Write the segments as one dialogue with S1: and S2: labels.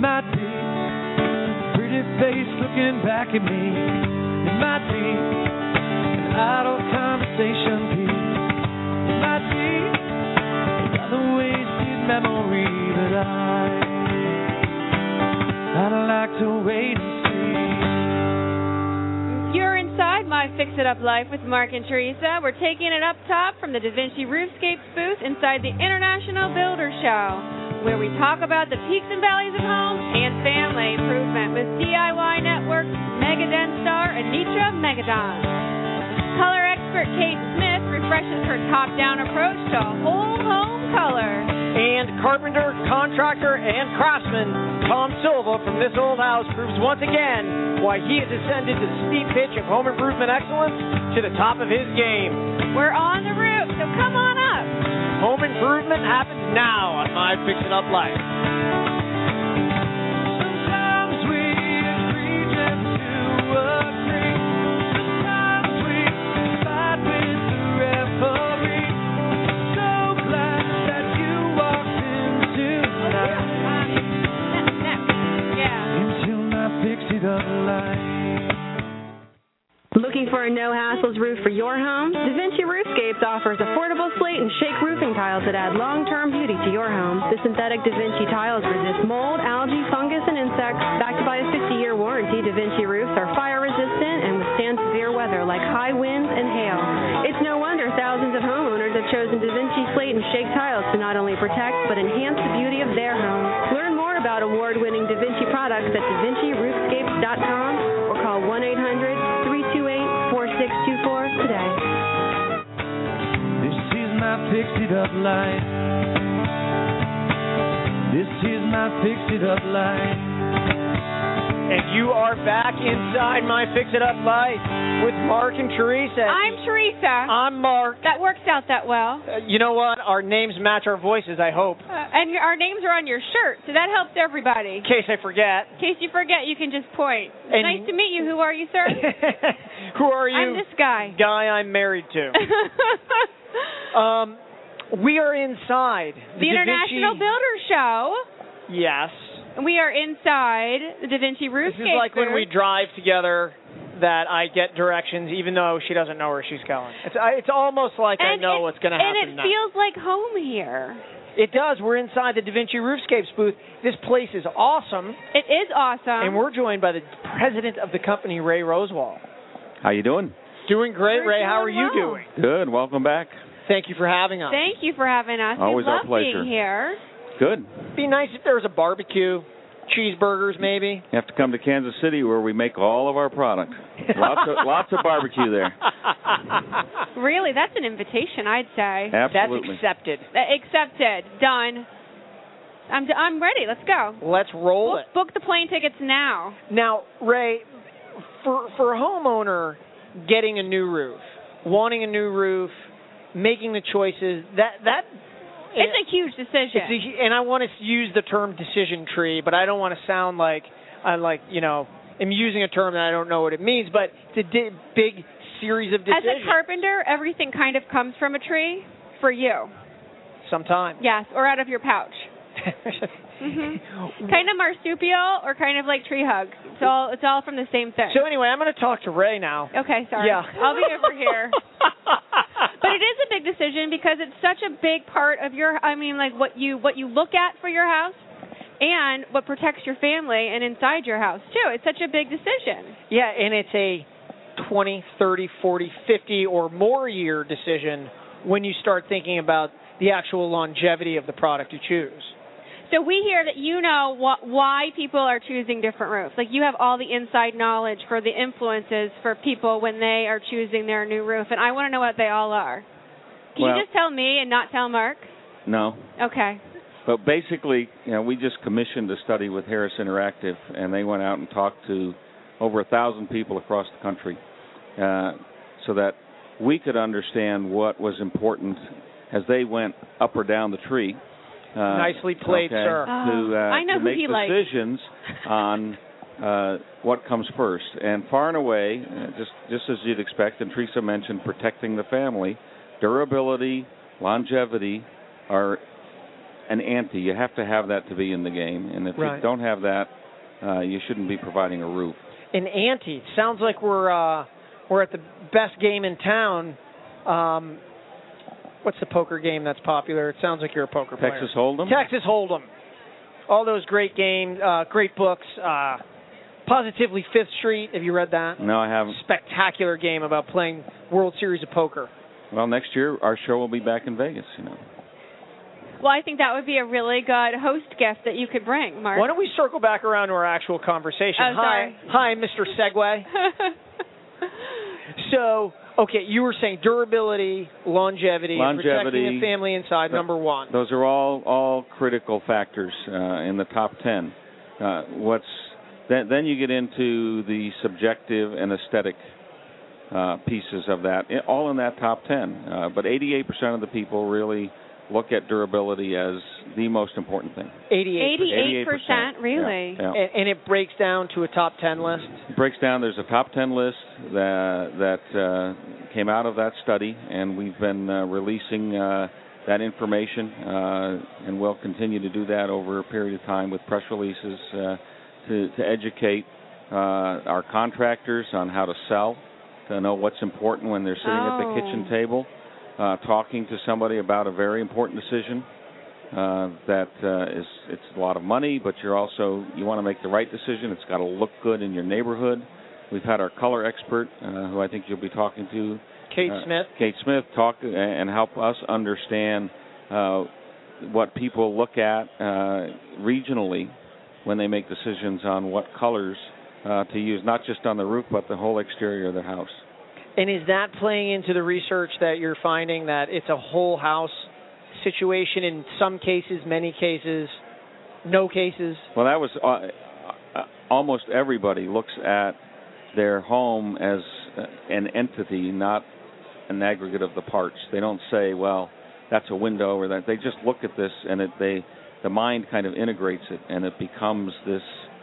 S1: might be a pretty face looking back at me. It might be an idle conversation piece. It might be another wasted memory that I'd like to wait and see.
S2: You're inside My Fix-It-Up Life with Mark and Teresa. We're taking it up top from the Da Vinci Roofscapes booth inside the International Builder Show, where we talk about the peaks and valleys of home and family improvement with DIY Network Megadent star Anitra Megadon. Color expert Kate Smith refreshes her top-down approach to whole home color.
S3: And carpenter, contractor, and craftsman Tom Silva from This Old House proves once again why he has ascended to the steep pitch of home improvement excellence to the top of his game.
S2: We're on the roof, so come on up.
S3: Home improvement happens now on My Fix-It-Up Life.
S1: Sometimes we agree just to agree. Sometimes we fight with the referee. So glad that you walked into my fix-it-up life.
S4: Looking for a no-hassles roof for your home? Da Vinci Roofscapes offers affordable slate and shake roofing tiles that add long-term beauty to your home. The synthetic Da Vinci tiles resist mold, algae, fungus, and insects. Backed by a 50-year warranty, Da Vinci roofs are fire-resistant and withstand severe weather like high winds and hail. It's no wonder thousands of homeowners have chosen Da Vinci slate and shake tiles to not only protect but enhance the beauty of their home. Learn more about award-winning Da Vinci products at DaVinciRoofscapes.com or call 1-800-328-4624 today.
S1: This is my fix-it-up life. This is my fix-it-up life.
S3: And you are back inside My Fix-It-Up Life with Mark and Teresa.
S2: I'm Teresa.
S3: I'm Mark.
S2: That works out that well.
S3: You know what? Our names match our voices, I hope.
S2: And our names are on your shirt, so that helps everybody.
S3: In case I forget.
S2: In case you forget, you can just point.
S3: And
S2: nice to meet you. Who are you, sir?
S3: Who are you?
S2: I'm this guy.
S3: Guy I'm married to. We are inside
S2: the International Builder Show.
S3: Yes.
S2: We are inside the Da Vinci Roofscapes.
S3: This is like when we drive together that I get directions even though she doesn't know where she's going. It's almost like I know what's going to happen
S2: next. And it feels like home here.
S3: It does. We're inside the Da Vinci Roofscapes booth. This place is awesome.
S2: It is awesome.
S3: And we're joined by the president of the company, Ray Rosewall.
S5: How you doing?
S3: Doing great, Ray. How are you doing?
S5: Good. Welcome back.
S3: Thank you for having us.
S2: Thank you for having us.
S5: Always
S2: we love
S5: our pleasure.
S2: being here.
S5: Good.
S3: It'd be nice if there was a barbecue, cheeseburgers maybe.
S5: You have to come to Kansas City where we make all of our product. Lots of barbecue there.
S2: Really? That's an invitation, I'd say.
S5: Absolutely.
S3: That's accepted.
S2: Accepted. Done. I'm ready. Let's go.
S3: Let's roll it.
S2: Book the plane tickets now.
S3: Now, Ray, for a homeowner getting a new roof, wanting a new roof, making the choices, that
S2: it's a huge decision.
S3: And I want to use the term decision tree, but I don't want to sound like I'm using a term that I don't know what it means, but it's a big series of decisions.
S2: As a carpenter, everything kind of comes from a tree for you.
S3: Sometimes.
S2: Yes, or out of your pouch. Mm-hmm. Kind of marsupial or kind of like tree hug. It's all from the same thing.
S3: So anyway, I'm going to talk to Ray now.
S2: Okay, sorry.
S3: Yeah.
S2: I'll be over here. But it is a big decision because it's such a big part of what you look at for your house and what protects your family and inside your house too. It's such a big decision.
S3: Yeah, and it's a 20, 30, 40, 50 or more year decision when you start thinking about the actual longevity of the product you choose.
S2: So we hear that you know why people are choosing different roofs. Like you have all the inside knowledge for the influences for people when they are choosing their new roof, and I want to know what they all are. Can you just tell me and not tell Mark?
S5: No.
S2: Okay.
S5: But basically, we just commissioned a study with Harris Interactive, and they went out and talked to over 1,000 people across the country so that we could understand what was important as they went up or down the tree.
S3: Nicely played, sir.
S2: I know
S5: to
S2: who
S5: make
S2: he likes.
S5: decisions on what comes first. And far and away, just as you'd expect, and Teresa mentioned, protecting the family, durability, longevity are an ante. You have to have that to be in the game, and if you don't have that, you shouldn't be providing a roof.
S3: An ante. Sounds like we're at the best game in town. What's the poker game that's popular? It sounds like you're a poker player.
S5: Texas Hold'em?
S3: Texas Hold'em. All those great games, great books. Positively Fifth Street. Have you read that?
S5: No, I haven't.
S3: Spectacular game about playing World Series of Poker.
S5: Well, next year our show will be back in Vegas,
S2: Well, I think that would be a really good host gift that you could bring, Mark.
S3: Why don't we circle back around to our actual conversation?
S2: Oh, sorry.
S3: Hi, Mr. Segway. So, okay, you were saying durability, longevity, protecting the family inside, number one.
S5: Those are all critical factors in the top 10. Then you get into the subjective and aesthetic pieces of that, all in that top 10. But 88% of the people really look at durability as the most important thing.
S2: 88%, really?
S5: Yeah.
S3: And it breaks down to a top 10 list?
S5: It breaks down. There's a top 10 list that came out of that study, and we've been releasing that information, and we'll continue to do that over a period of time with press releases to educate our contractors on how to sell, to know what's important when they're sitting at the kitchen table. Talking to somebody about a very important decision it's a lot of money, but you want to make the right decision. It's got to look good in your neighborhood. We've had our color expert, who I think you'll be talking to, Kate Smith, talk and help us understand what people look at regionally when they make decisions on what colors to use, not just on the roof, but the whole exterior of the house.
S3: And is that playing into the research that you're finding that it's a whole house situation in some cases, many cases, no cases?
S5: Well, that was almost everybody looks at their home as an entity, not an aggregate of the parts. They don't say, well, that's a window or that. They just look at this and the mind kind of integrates it, and it becomes this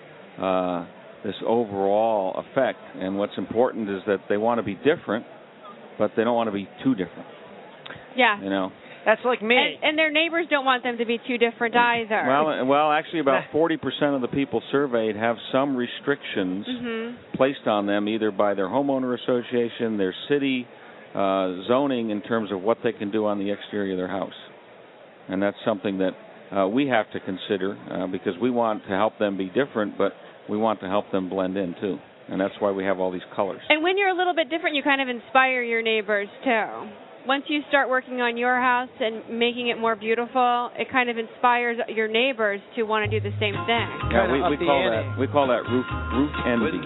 S5: overall effect. And what's important is that they want to be different, but they don't want to be too different.
S2: Yeah.
S3: That's like me.
S2: And their neighbors don't want them to be too different either.
S5: Well, actually about 40% of the people surveyed have some restrictions placed on them, either by their homeowner association, their city zoning, in terms of what they can do on the exterior of their house. And that's something that we have to consider because we want to help them be different, but we want to help them blend in, too. And that's why we have all these colors.
S2: And when you're a little bit different, you kind of inspire your neighbors, too. Once you start working on your house and making it more beautiful, it kind of inspires your neighbors to want to do the same thing.
S5: Yeah, we call that roof envy.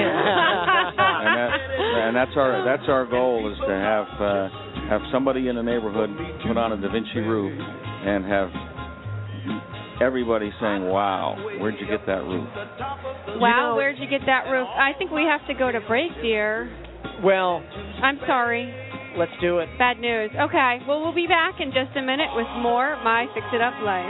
S5: and that's our goal, is to have somebody in the neighborhood put on a Da Vinci roof and have everybody saying, wow, where'd you get that roof?
S2: Wow, where'd you get that roof? I think we have to go to break, dear.
S3: Well,
S2: I'm sorry.
S3: Let's do it.
S2: Bad news. Okay, well, we'll be back in just a minute with more My Fix It Up Life.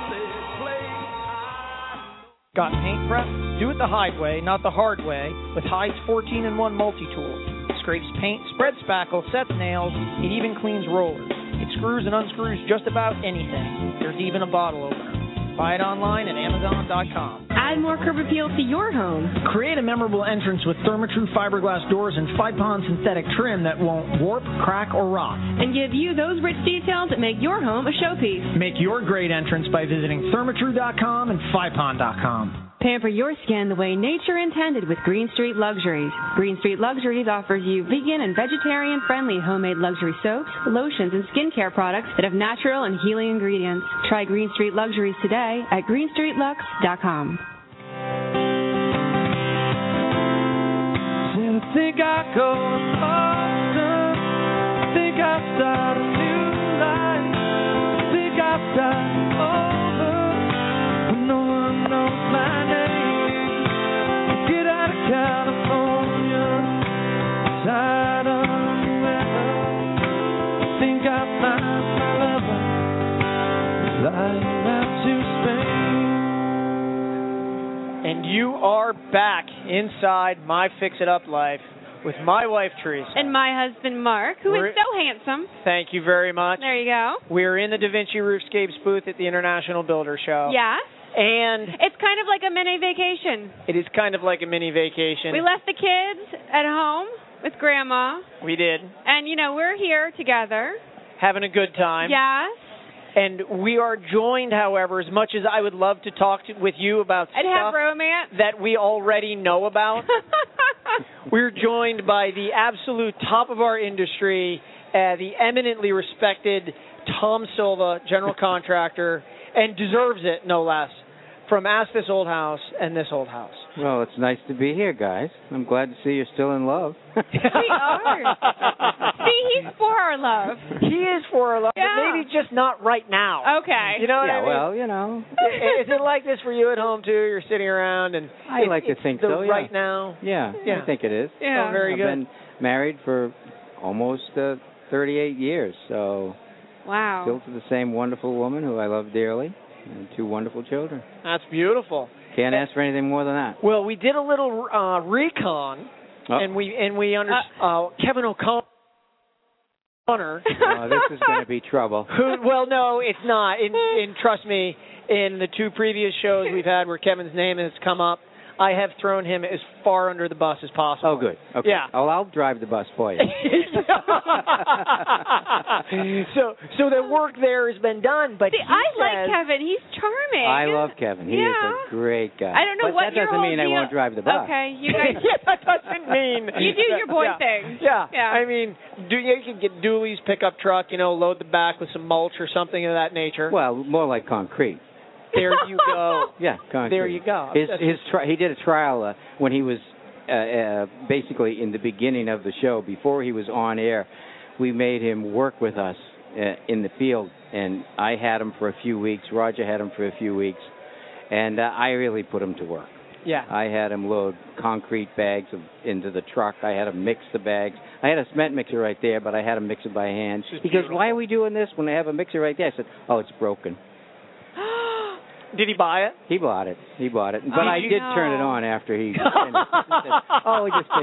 S3: Got paint prep? Do it the Hyde way, not the hard way, with Hyde's 14-in-1 multi-tool. It scrapes paint, spreads spackle, sets nails, it even cleans rollers. It screws and unscrews just about anything. There's even a bottle opener. Buy it online at Amazon.com.
S4: Add more curb appeal to your home.
S6: Create a memorable entrance with Therma-Tru fiberglass doors and Fypon synthetic trim that won't warp, crack, or rot.
S4: And give you those rich details that make your home a showpiece.
S6: Make your great entrance by visiting Therma-Tru.com and Fypon.com.
S4: Pamper your skin the way nature intended with Green Street Luxuries. Green Street Luxuries offers you vegan and vegetarian-friendly homemade luxury soaps, lotions, and skincare products that have natural and healing ingredients. Try Green Street Luxuries today at greenstreetlux.com.
S1: Think I go awesome. Think I start a new life. Think I start over when no one knows my name. Get out of California, tired of the weather. Think I find my lover, flying out to Spain.
S3: And you are back inside My Fix It Up Life with my wife, Teresa.
S2: And my husband, Mark, who is so handsome.
S3: Thank you very much.
S2: There you go.
S3: We're in the Da Vinci Roofscapes booth at the International Builder Show.
S2: Yes.
S3: And
S2: it's kind of like a mini vacation.
S3: It is kind of like a mini vacation.
S2: We left the kids at home with Grandma.
S3: We did.
S2: And, we're here together.
S3: Having a good time.
S2: Yes.
S3: And we are joined, however, as much as I would love to talk with you about
S2: and
S3: stuff
S2: have romance
S3: that we already know about, we're joined by the absolute top of our industry, the eminently respected Tom Silva, general contractor, and deserves it, no less, from Ask This Old House and This Old House.
S7: Well, it's nice to be here, guys. I'm glad to see you're still in love.
S2: We are. See, he's for our love.
S3: He is for our love,
S2: yeah.
S3: but maybe just not right now.
S2: Okay.
S3: You know what I mean?
S7: Well,
S3: Is it like this for you at home, too? You're sitting around and
S7: I like to think so, yeah.
S3: Right now?
S7: Yeah, I think it is.
S3: Yeah. Oh, very good.
S7: I've been married for almost 38 years, so
S2: wow.
S7: Still to the same wonderful woman who I love dearly. And 2 wonderful children.
S3: That's beautiful.
S7: Can't ask for anything more than that.
S3: Well, we did a little recon, and we Kevin O'Connor.
S7: This is going to be trouble.
S3: Well, no, it's not. And trust me, in the 2 previous shows we've had where Kevin's name has come up, I have thrown him as far under the bus as possible.
S7: Oh, good. Okay.
S3: Yeah.
S7: Oh, I'll drive the bus for you.
S3: So the work there has been done, but
S2: I like Kevin. He's charming.
S7: I love Kevin. He is a great guy.
S2: I don't know
S7: but that doesn't mean I won't drive the bus.
S2: Okay, you guys.
S3: That doesn't mean
S2: you do your boy thing.
S3: Yeah. I mean, you can get Dooley's pickup truck, load the back with some mulch or something of that nature.
S7: Well, more like concrete.
S3: There you go.
S7: Yeah, concrete.
S3: There you go.
S7: He did a trial when he was basically in the beginning of the show. Before he was on air, we made him work with us in the field, and I had him for a few weeks. Roger had him for a few weeks, and I really put him to work.
S3: Yeah.
S7: I had him load concrete bags into the truck. I had him mix the bags. I had a cement mixer right there, but I had him mix it by hand. He goes, "Why are we doing this when I have a mixer right there?" I said, "Oh, it's broken."
S3: Did he buy it?
S7: He bought it. But I did turn it on after he finished. He said, "Oh, we just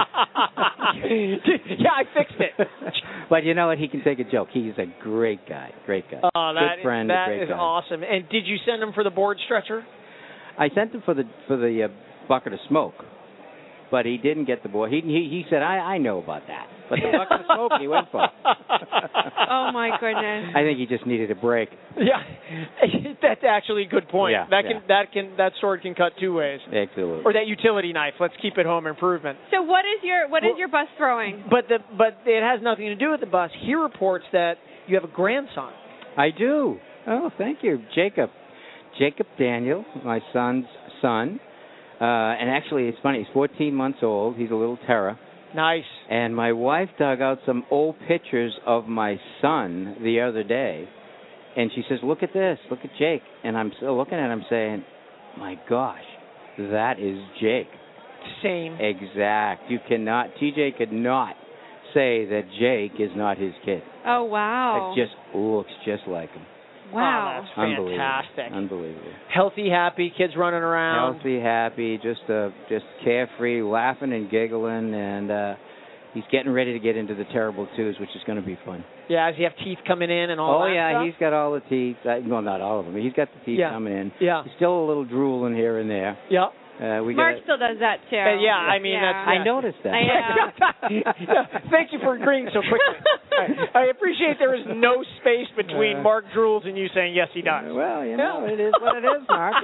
S7: fixed it."
S3: Yeah, I fixed it.
S7: But you know what? He can take a joke. He's a great guy.
S3: Oh,
S7: good friend.
S3: That
S7: great
S3: is
S7: guy.
S3: awesome. And did you send him for the board stretcher?
S7: I sent him for the bucket of smoke, but he didn't get the board. He said, I know about that. But the bucket of smoke he went for.
S2: Oh, my goodness.
S7: I think he just needed a break.
S3: Yeah, that's actually a good point.
S7: Yeah,
S3: that sword can cut 2 ways.
S7: Absolutely.
S3: Or that utility knife. Let's keep it home improvement.
S2: So what is your bus throwing?
S3: But it has nothing to do with the bus. He reports that you have a grandson.
S7: I do. Oh, thank you, Jacob Daniel, my son's son. And actually, it's funny. He's 14 months old. He's a little terror.
S3: Nice.
S7: And my wife dug out some old pictures of my son the other day, and she says, "Look at this. Look at Jake." And I'm still looking at him saying, "My gosh, that is Jake."
S3: Same.
S7: Exact. TJ could not say that Jake is not his kid.
S2: Oh, wow.
S7: It just looks just like him.
S2: Wow.
S3: Oh, that's fantastic.
S7: Unbelievable.
S3: Healthy, happy, kids running around.
S7: Healthy, happy, just carefree, laughing and giggling, and he's getting ready to get into the terrible twos, which is going to be fun.
S3: Yeah, does he have teeth coming in and all that stuff?
S7: He's got all the teeth. Well, not all of them. He's got the teeth coming in.
S3: Yeah.
S7: He's still a little drooling here and there.
S3: Yeah.
S2: Mark still does that, too.
S3: I mean, that's...
S7: I noticed that.
S2: I know.
S3: Thank you for agreeing so quickly. I appreciate there is no space between Mark drools and you saying, yes, he does.
S7: Well, it is what it is, Mark,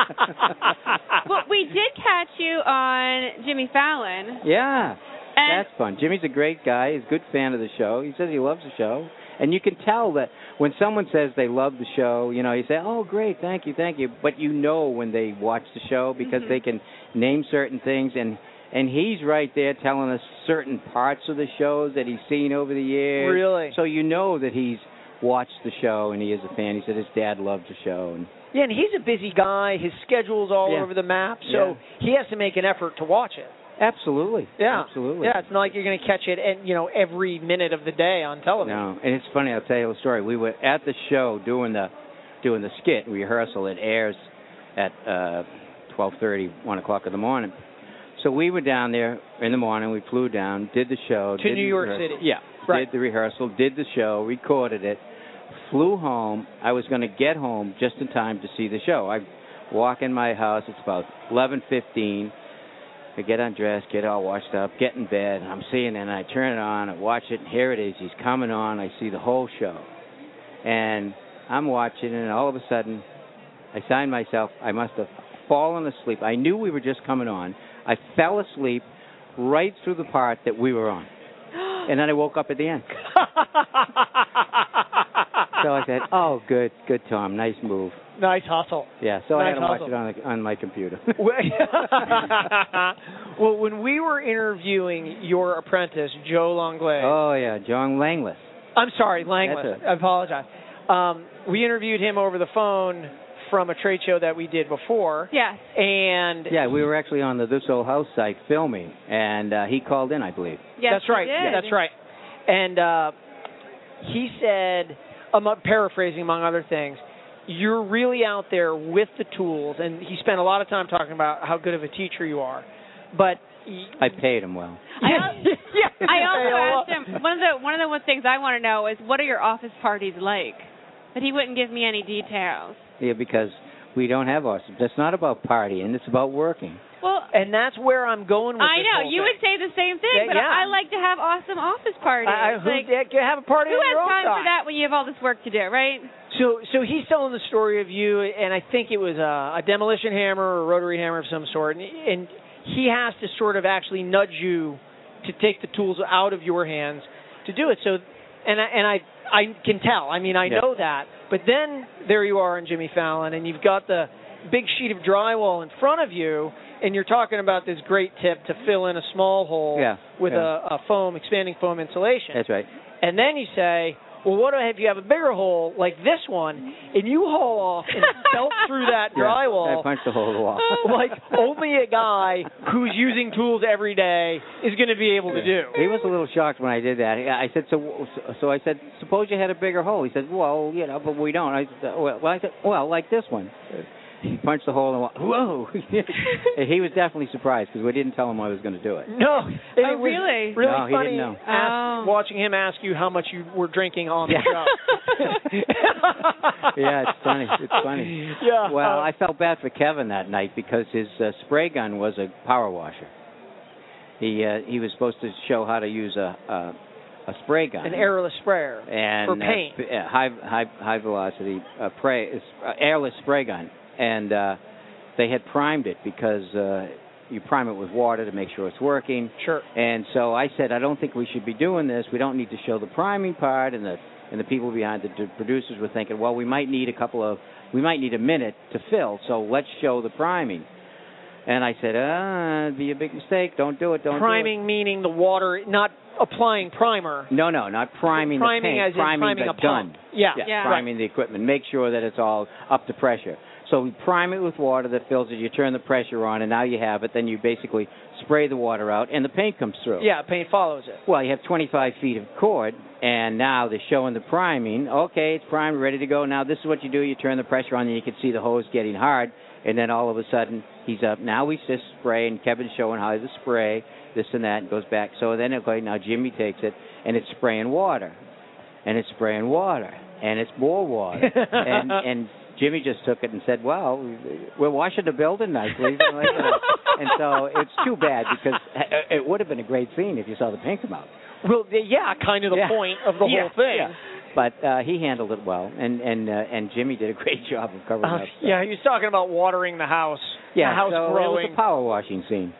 S2: Well, we did catch you on Jimmy Fallon.
S7: Yeah.
S2: And
S7: that's fun. Jimmy's a great guy. He's a good fan of the show. He says he loves the show. And you can tell that when someone says they love the show, you say, "Oh, great, thank you." But you know when they watch the show because they can name certain things. And he's right there telling us certain parts of the shows that he's seen over the years.
S3: Really?
S7: So you know that he's watched the show and he is a fan. He said his dad loved the show.
S3: And he's a busy guy. His schedule's all over the map, so he has to make an effort to watch it.
S7: Absolutely.
S3: Yeah.
S7: Absolutely.
S3: Yeah, it's not like you're going to catch it every minute of the day on television.
S7: No, and it's funny. I'll tell you a story. We were at the show doing the skit rehearsal. It airs at 12:30, 1 o'clock in the morning. So we were down there in the morning. We flew down, did the show.
S3: To New York City.
S7: Yeah.
S3: Right.
S7: Did the rehearsal, did the show, recorded it, flew home. I was going to get home just in time to see the show. I walk in my house. It's about 11:15. I get undressed, get all washed up, get in bed. I'm seeing it, and I turn it on. I watch it, and here it is. He's coming on. I see the whole show. And I'm watching, and all of a sudden, I find myself, I must have fallen asleep. I knew we were just coming on. I fell asleep right through the part that we were on. And then I woke up at the end. So I said, "Oh, good, Tom. Nice move."
S3: Nice hustle.
S7: Yeah, so
S3: nice
S7: I had to watch
S3: hustle.
S7: it on my computer.
S3: Well, when we were interviewing your apprentice, Joe Langlais.
S7: Oh, yeah, John Langless.
S3: I'm sorry, Langless.
S7: That's it.
S3: I apologize. We interviewed him over the phone from a trade show that we did before.
S2: Yes.
S3: And
S7: Yeah, we were actually on the This Old House site filming, and he called in, I believe.
S2: Yes,
S3: that's right.
S2: he did.
S3: That's right. And he said, I'm paraphrasing among other things, you're really out there with the tools, and he spent a lot of time talking about how good of a teacher you are. But
S7: I paid him well.
S2: I also asked him, one of the things I want to know is, what are your office parties like? But he wouldn't give me any details.
S7: Yeah, because we don't have awesome. That's not about partying. It's about working.
S2: Well,
S3: and that's where I'm going with
S2: I
S3: this
S2: know.
S3: whole
S2: You
S3: thing.
S2: would say the same thing, but
S3: Yeah.
S2: I like to have awesome office parties.
S3: Have a party
S2: who
S3: on
S2: has
S3: your own
S2: time
S3: time?
S2: for that when you have all this work to do, right?
S3: So he's telling the story of you, and I think it was a demolition hammer or a rotary hammer of some sort, and he has to sort of actually nudge you to take the tools out of your hands to do it. So, and I can tell. I mean, I know that. But then there you are on Jimmy Fallon, and you've got the big sheet of drywall in front of you, and you're talking about this great tip to fill in a small hole with a expanding foam insulation.
S7: That's right.
S3: And then you say, well, what if you have a bigger hole like this one, and you haul off and belt through that drywall?
S7: I punched a hole in the wall.
S3: Like only a guy who's using tools every day is going to be able to do.
S7: He was a little shocked when I did that. I said, so I said, suppose you had a bigger hole. He said, well, but we don't. I said, well, like this one. He punched the hole in the wall. Whoa! And he was definitely surprised because we didn't tell him I was going to do it.
S3: No. And it was
S2: really?
S3: Really
S7: no, he
S3: funny
S7: didn't know.
S3: watching him ask you how much you were drinking on the show.
S7: Yeah, it's funny. It's funny.
S3: Yeah.
S7: Well, I felt bad for Kevin that night because his spray gun was a power washer. He was supposed to show how to use a spray gun,
S3: an airless sprayer
S7: and
S3: for paint,
S7: high velocity airless spray gun, and they had primed it because you prime it with water to make sure it's working.
S3: Sure.
S7: And so I said, I don't think we should be doing this. We don't need to show the priming part, and the people behind the producers were thinking, well, we might need a minute to fill, so let's show the priming. And I said, it'd be a big mistake. Don't do it.
S3: Priming meaning the water, not applying primer.
S7: No, not priming the paint.
S3: As in priming
S7: the
S3: a
S7: gun.
S3: pump. Yeah.
S7: Priming the equipment. Make sure that it's all up to pressure. So we prime it with water that fills it. You turn the pressure on, and now you have it. Then you basically spray the water out, and the paint comes through.
S3: Yeah, paint follows it.
S7: Well, you have 25 feet of cord, and now they're showing the priming. Okay, it's primed, ready to go. Now this is what you do. You turn the pressure on, and you can see the hose getting hard. And then all of a sudden, he's up. Now we just spray, and Kevin's showing how to spray, this and that, and goes back. So then, okay, now Jimmy takes it, and it's spraying water. And it's spraying water. And it's more water. and Jimmy just took it and said, well, we're washing the building nicely. And so it's too bad because it would have been a great scene if you saw the paint come out.
S3: Well, yeah, kind of the point of the whole thing.
S7: Yeah. But he handled it well, and Jimmy did a great job of covering up stuff.
S3: Yeah, he was talking about watering the house.
S7: Yeah,
S3: the house
S7: so
S3: growing.
S7: It was a power washing scene.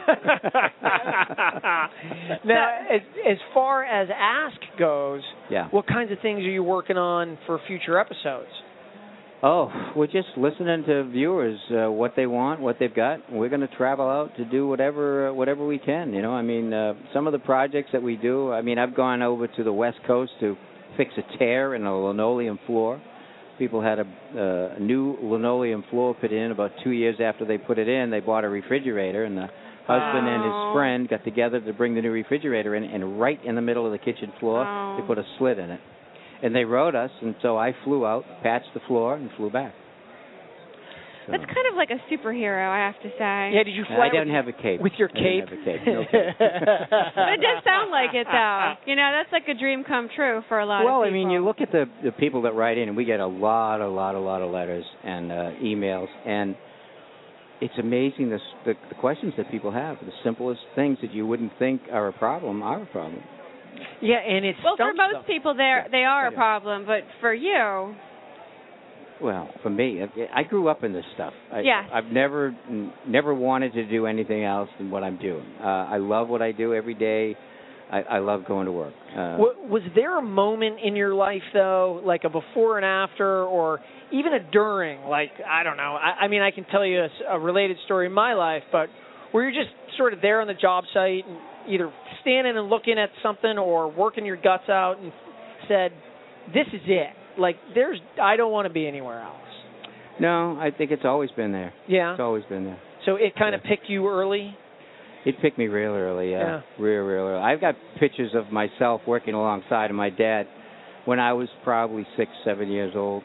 S3: Now, as far as Ask goes,
S7: what
S3: kinds of things are you working on for future episodes?
S7: Oh, we're just listening to viewers, what they want, what they've got. We're going to travel out to do whatever we can. You know, I mean, some of the projects that we do. I mean, I've gone over to the West Coast to fix a tear in a linoleum floor. People had a new linoleum floor put in about 2 years after they put it in. They bought a refrigerator, and the husband and his friend got together to bring the new refrigerator in, and right in the middle of the kitchen floor, they put a slit in it. And they wrote us, and so I flew out, patched the floor, and flew back. So.
S2: That's kind of like a superhero, I have to say.
S3: Yeah, did you fly
S7: I don't have a cape.
S3: with your cape?
S7: I don't have a cape. No cape.
S2: But it does sound like it, though. You know, that's like a dream come true for a lot of people.
S7: Well, I mean, you look at the people that write in, and we get a lot of letters and emails, and it's amazing the questions that people have. The simplest things that you wouldn't think are a problem are a problem.
S3: Yeah, and it's
S2: well, for most people, they are a problem, but for you...
S7: Well, for me, I grew up in this stuff.
S2: Yes.
S7: I've never wanted to do anything else than what I'm doing. I love what I do every day. I love going to work.
S3: Was there a moment in your life, though, like a before and after, or even a during? Like, I don't know. I mean, I can tell you a related story in my life, but were you just sort of there on the job site and either standing and looking at something or working your guts out and said, this is it? Like, I don't want to be anywhere else.
S7: No, I think it's always been there.
S3: Yeah?
S7: It's always been there.
S3: So it kind of picked you early?
S7: It picked me real early, yeah. Real early. I've got pictures of myself working alongside of my dad when I was probably 6, 7 years old.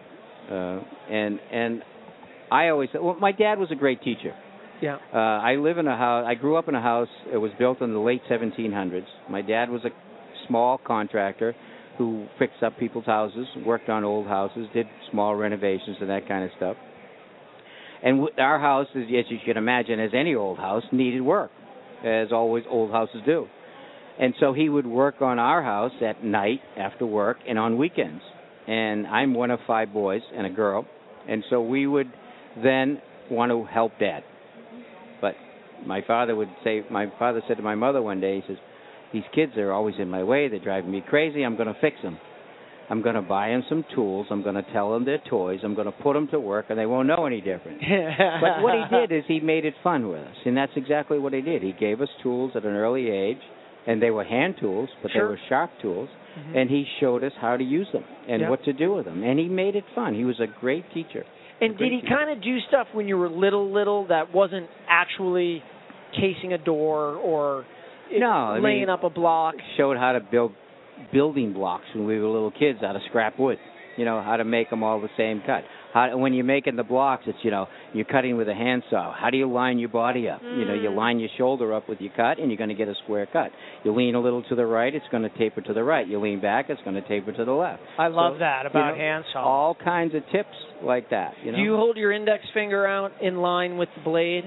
S7: And I always said, well, my dad was a great teacher.
S3: Yeah.
S7: I live in a house. I grew up in a house. It was built in the late 1700s. My dad was a small contractor who fixed up people's houses, worked on old houses, did small renovations and that kind of stuff. And our house, as you can imagine, as any old house, needed work, as always old houses do. And so he would work on our house at night after work and on weekends. And I'm one of 5 boys and a girl, and so we would then want to help Dad. But my father said to my mother one day, he says, these kids are always in my way. They're driving me crazy. I'm going to fix them. I'm going to buy them some tools. I'm going to tell them they're toys. I'm going to put them to work, and they won't know any different. But what he did is he made it fun with us, and that's exactly what he did. He gave us tools at an early age, and they were hand tools, but they were sharp tools, and he showed us how to use them and what to do with them, and he made it fun. He was a great teacher.
S3: And did he kind of do stuff when you were little that wasn't actually casing a door or laying up a block?
S7: Showed how to build building blocks when we were little kids out of scrap wood. You know, how to make them all the same cut. When you're making the blocks, it's, you're cutting with a handsaw. How do you line your body up? You line your shoulder up with your cut, and you're going to get a square cut. You lean a little to the right, it's going to taper to the right. You lean back, it's going to taper to the left.
S3: I love that about handsaw.
S7: All kinds of tips like that.
S3: Do you hold your index finger out in line with the blade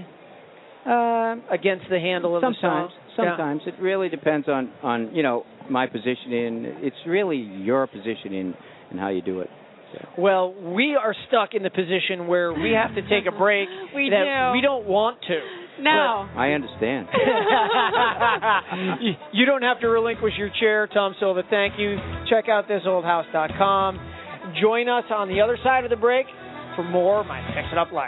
S3: against the handle of the saw?
S7: Sometimes. It really depends on my position it's really your position in how you do it. So.
S3: Well, we are stuck in the position where we have to take a break. We don't want to.
S2: No.
S7: I understand.
S3: You don't have to relinquish your chair, Tom Silva. Thank you. Check out thisoldhouse.com. Join us on the other side of the break for more My Fix It Up Life.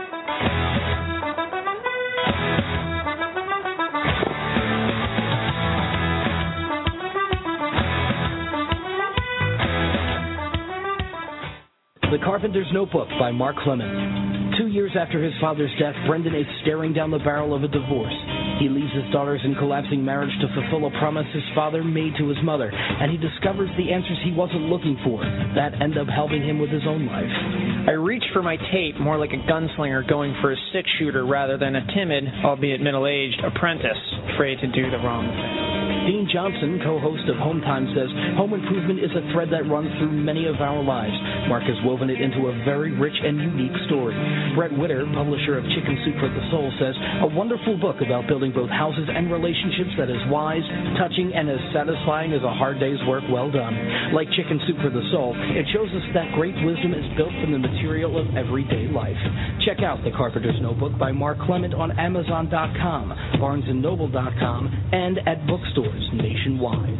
S8: The Carpenter's Notebook by Mark Clement. 2 years after his father's death, Brendan is staring down the barrel of a divorce. He leaves his daughters in collapsing marriage to fulfill a promise his father made to his mother, and he discovers the answers he wasn't looking for that end up helping him with his own life.
S9: I reached for my tape more like a gunslinger going for a six-shooter rather than a timid, albeit middle-aged, apprentice afraid to do the wrong thing.
S8: Dean Johnson, co-host of Home Time, says home improvement is a thread that runs through many of our lives. Mark has woven it into a very rich and unique story. Brett Witter, publisher of Chicken Soup for the Soul, says a wonderful book about building both houses and relationships that is wise, touching, and as satisfying as a hard day's work well done. Like Chicken Soup for the Soul, it shows us that great wisdom is built from the material of everyday life. Check out The Carpenter's Notebook by Mark Clement on Amazon.com, BarnesandNoble.com, and at bookstores nationwide.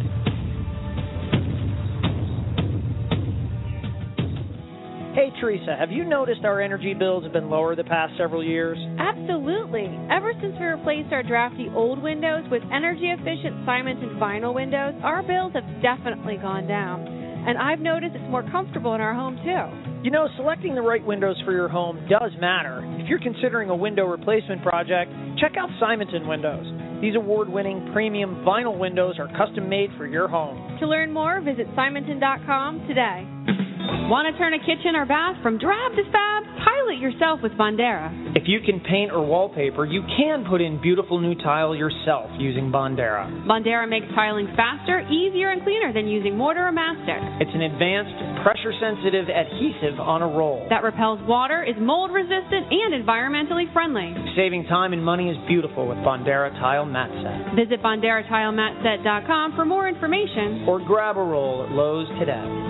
S3: Hey, Teresa, have you noticed our energy bills have been lower the past several years?
S2: Absolutely. Ever since we replaced our drafty old windows with energy-efficient Simonton vinyl windows, our bills have definitely gone down. And I've noticed it's more comfortable in our home, too.
S3: Selecting the right windows for your home does matter. If you're considering a window replacement project, check out Simonton Windows. These award-winning premium vinyl windows are custom-made for your home.
S2: To learn more, visit Simonton.com today. Want to turn a kitchen or bath from drab to fab? Tile it yourself with Bondera.
S9: If you can paint or wallpaper, you can put in beautiful new tile yourself using Bondera.
S2: Bondera makes tiling faster, easier, and cleaner than using mortar or mastic.
S9: It's an advanced, pressure-sensitive adhesive on a roll
S2: that repels water, is mold-resistant, and environmentally friendly.
S9: Saving time and money is beautiful with Bondera Tile Mat Set.
S2: Visit BonderaTileMatSet.com for more information.
S9: Or grab a roll at Lowe's today.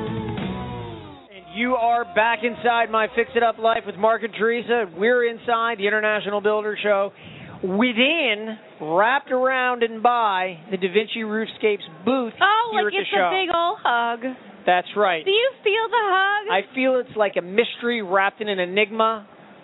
S3: You are back inside my Fix It Up Life with Mark and Teresa. We're inside the International Builder Show. Within, wrapped around and by the Da Vinci Roofscapes booth here at the show.
S2: Oh, like it's a big old hug.
S3: That's right.
S2: Do you feel the hug?
S3: I feel it's like a mystery wrapped in an enigma.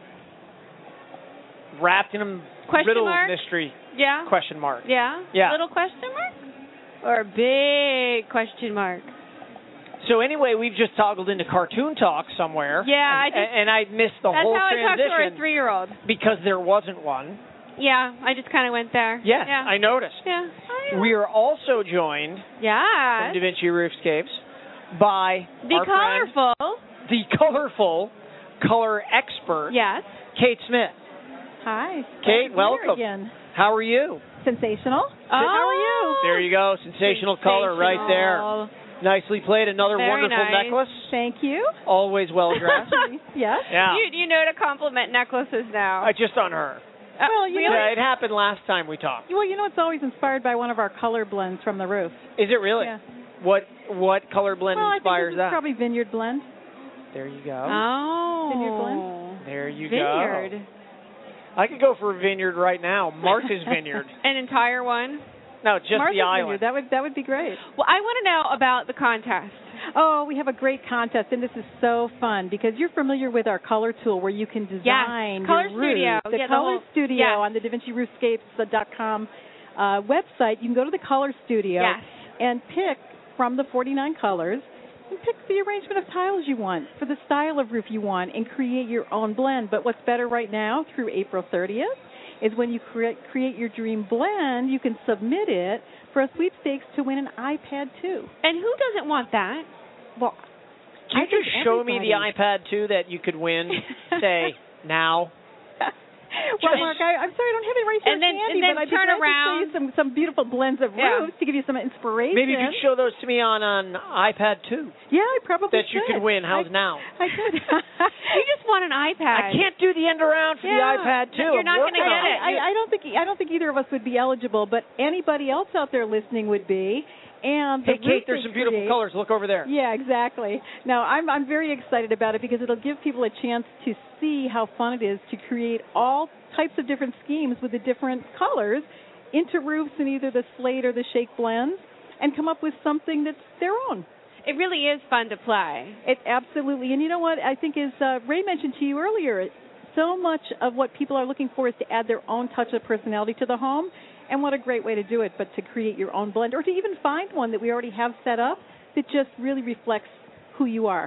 S3: Wrapped in a riddle mystery.
S2: Yeah.
S3: Question mark.
S2: Yeah?
S3: Yeah.
S2: Little question mark? Or a big question mark?
S3: So anyway, we've just toggled into cartoon talk somewhere.
S2: Yeah,
S3: and I missed the whole transition.
S2: That's how I talked to our 3-year-old.
S3: Because there wasn't one.
S2: Yeah, I just kind of went there.
S3: Yes, yeah. I noticed.
S2: Yeah.
S3: We are also joined from Da Vinci Roofscapes by
S2: the
S3: colorful color expert, Kate Smith.
S10: Hi.
S3: Kate, welcome.
S10: Again.
S3: How are you?
S10: Sensational.
S2: How are you?
S3: There you go. Sensational color right there. Nicely played. Another wonderful necklace.
S10: Thank you.
S3: Always well dressed.
S10: Yes.
S3: Yeah.
S2: You know to compliment necklaces now.
S3: Just on her.
S10: Well,
S3: it happened last time we talked.
S10: Well, it's always inspired by one of our color blends from the roof.
S3: Is it really?
S10: Yeah.
S3: What color blend inspires that?
S10: Probably Vineyard Blend.
S3: There you go.
S2: Oh.
S10: Vineyard Blend.
S3: There you
S2: Vineyard.
S3: go. I could go for a vineyard right now. Martha's Vineyard.
S2: An entire one?
S3: No, just
S10: Martha's
S3: the island.
S10: Vineyard. That would be great.
S2: Well, I want to know about the contest.
S10: Oh, we have a great contest, and this is so fun because you're familiar with our color tool where you can design
S2: Color
S10: your roof.
S2: Studio.
S10: The Color Studio on the DaVinciRoofscapes.com website. You can go to the Color Studio and pick from the 49 colors and pick the arrangement of tiles you want for the style of roof you want and create your own blend. But what's better right now through April 30th is when you create your dream blend, you can submit it for a sweepstakes to win an iPad 2.
S2: And who doesn't want that?
S10: Well,
S3: can you just show me the iPad 2 that you could win, say, now?
S10: Well, Mark, I'm sorry I don't have it right here handy,
S2: but
S10: I'd
S2: turn
S10: be glad
S2: around.
S10: to show you some beautiful blends of roofs to give you some inspiration.
S3: Maybe you could show those to me on iPad 2.
S10: Yeah, I probably
S3: that you could win. How's now?
S10: I could.
S2: You just want an iPad.
S3: I can't do the end around for the iPad 2.
S2: You're not going to get it.
S10: I don't think either of us would be eligible, but anybody else out there listening would be. And
S3: hey, Kate, there's some beautiful colors. Look over there.
S10: Yeah, exactly. Now, I'm very excited about it because it'll give people a chance to see how fun it is to create all types of different schemes with the different colors into roofs in either the slate or the shake blends and come up with something that's their own.
S2: It really is fun to play.
S10: It absolutely. And you know what I think is Ray mentioned to you earlier, so much of what people are looking for is to add their own touch of personality to the home. And what a great way to do it, but to create your own blend or to even find one that we already have set up that just really reflects who you are.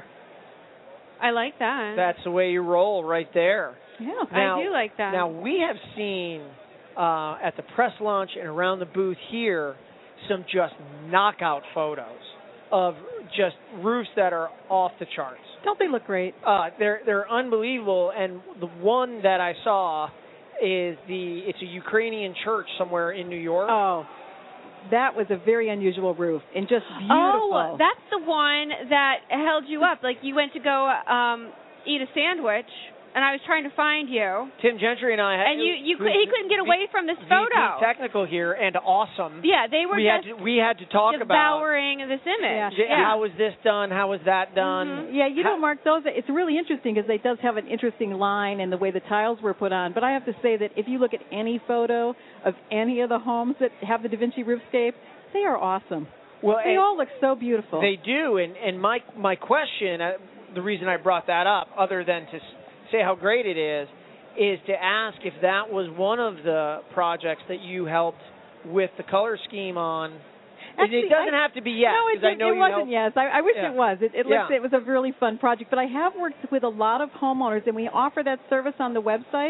S2: I like that.
S3: That's the way you roll right there.
S10: Yeah,
S3: now,
S2: I do like that.
S3: Now, we have seen at the press launch and around the booth here some just knockout photos of just roofs that are off the charts.
S10: Don't they look great?
S3: They're unbelievable, and the one that I saw it's a Ukrainian church somewhere in New York.
S10: Oh, that was a very unusual roof and just beautiful.
S2: Oh, that's the one that held you up. Like you went to go eat a sandwich, and I was trying to find you.
S3: Tim Gentry and I had,
S2: and he couldn't get away from this photo.
S3: VP technical here and awesome.
S2: Yeah, they were.
S3: We had to talk
S2: devouring
S3: about
S2: this image.
S3: How was this done? How was that done?
S10: Mm-hmm. Yeah, Mark, it's really interesting because it does have an interesting line in the way the tiles were put on. But I have to say that if you look at any photo of any of the homes that have the Da Vinci Roofscape, they are awesome.
S3: Well,
S10: they all look so beautiful.
S3: They do, and my question, the reason I brought that up, other than to say how great it is to ask if that was one of the projects that you helped with the color scheme on. Actually, it doesn't have to be yes.
S10: No, it wasn't yes. I wish it was. It was a really fun project. But I have worked with a lot of homeowners, and we offer that service on the website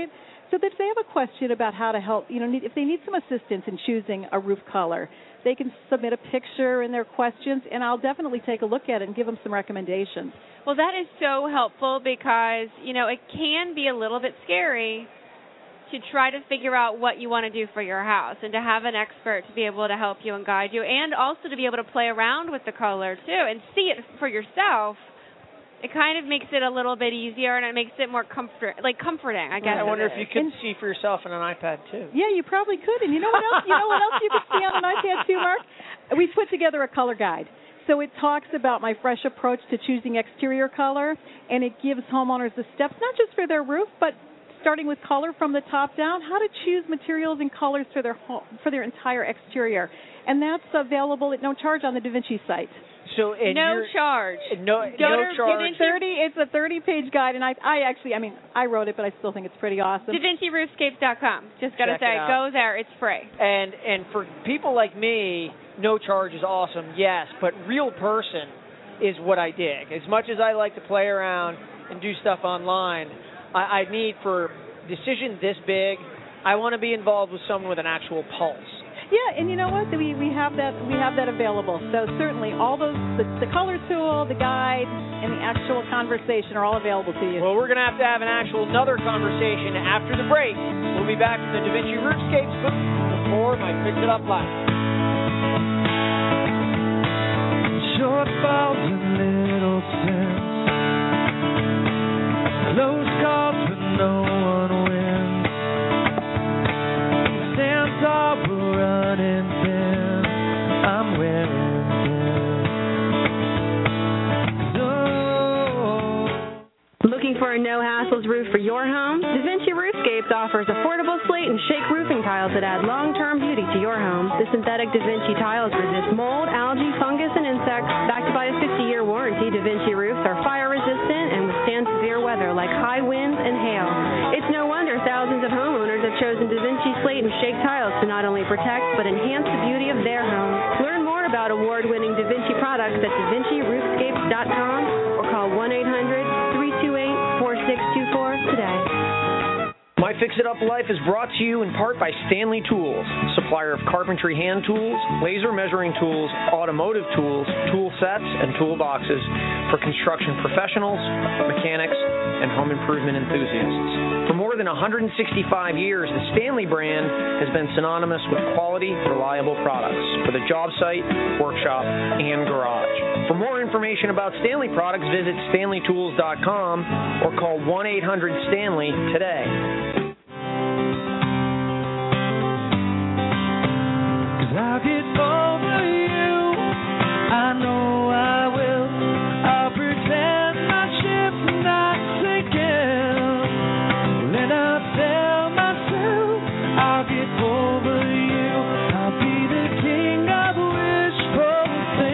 S10: so that if they have a question about how to help, if they need some assistance in choosing a roof color, they can submit a picture in their questions, and I'll definitely take a look at it and give them some recommendations.
S2: Well, that is so helpful because, it can be a little bit scary to try to figure out what you want to do for your house and to have an expert to be able to help you and guide you, and also to be able to play around with the color, too, and see it for yourself. It kind of makes it a little bit easier, and it makes it more comforting, I guess.
S3: I wonder if you could see for yourself on an iPad, too.
S10: Yeah, you probably could. And you know what else? You could see on an iPad, too, Mark? We put together a color guide. So it talks about my fresh approach to choosing exterior color, and it gives homeowners the steps, not just for their roof, but starting with color from the top down, how to choose materials and colors for their home, for their entire exterior. And that's available at no charge on the DaVinci site.
S3: So
S2: no charge.
S3: No charge.
S10: It's a 30-page guide, and I wrote it, but I still think it's pretty awesome.
S2: DaVinciRoofscapes.com. Just got to say, go there. It's free.
S3: And for people like me, no charge is awesome, yes, but real person is what I dig. As much as I like to play around and do stuff online, I need, for decisions this big, I want to be involved with someone with an actual pulse.
S10: Yeah, and you know what? We have that available. So certainly all those, the color tool, the guide, and the actual conversation are all available to you.
S3: Well, we're going to have another conversation after the break. We'll be back from the DaVinci Roofscapes booth before my Fix It Up Live.
S1: Shortfalls and little sins, close calls but no one wins. Stand tall, we're running thin. I'm wearing thin.
S4: Looking for a no-hassles roof for your home? DaVinci Roofscapes offers affordable slate and shake roofing tiles that add long-term beauty to your home. The synthetic DaVinci tiles resist mold, algae, fungus, and insects. Backed by a 50-year warranty, DaVinci roofs are fire-resistant and withstand severe weather like high winds and hail. It's no wonder thousands of homeowners have chosen DaVinci slate and shake tiles to not only protect but enhance the beauty of their homes. Learn more about award-winning DaVinci products at DaVinciRoofscapes.com or call 1-800-328-4624 today.
S3: My Fix It Up Life is brought to you in part by Stanley Tools, supplier of carpentry hand tools, laser measuring tools, automotive tools, tool sets, and toolboxes for construction professionals, mechanics, and home improvement enthusiasts. For more than 165 years, the Stanley brand has been synonymous with quality, reliable products for the job site, workshop, and garage. For more information about Stanley products, visit StanleyTools.com or call 1-800-STANLEY today.
S1: I'll get over you, I know I will. I'll pretend my ship's not sinking. Then I'll tell myself I'll get over you. I'll be the king of wishful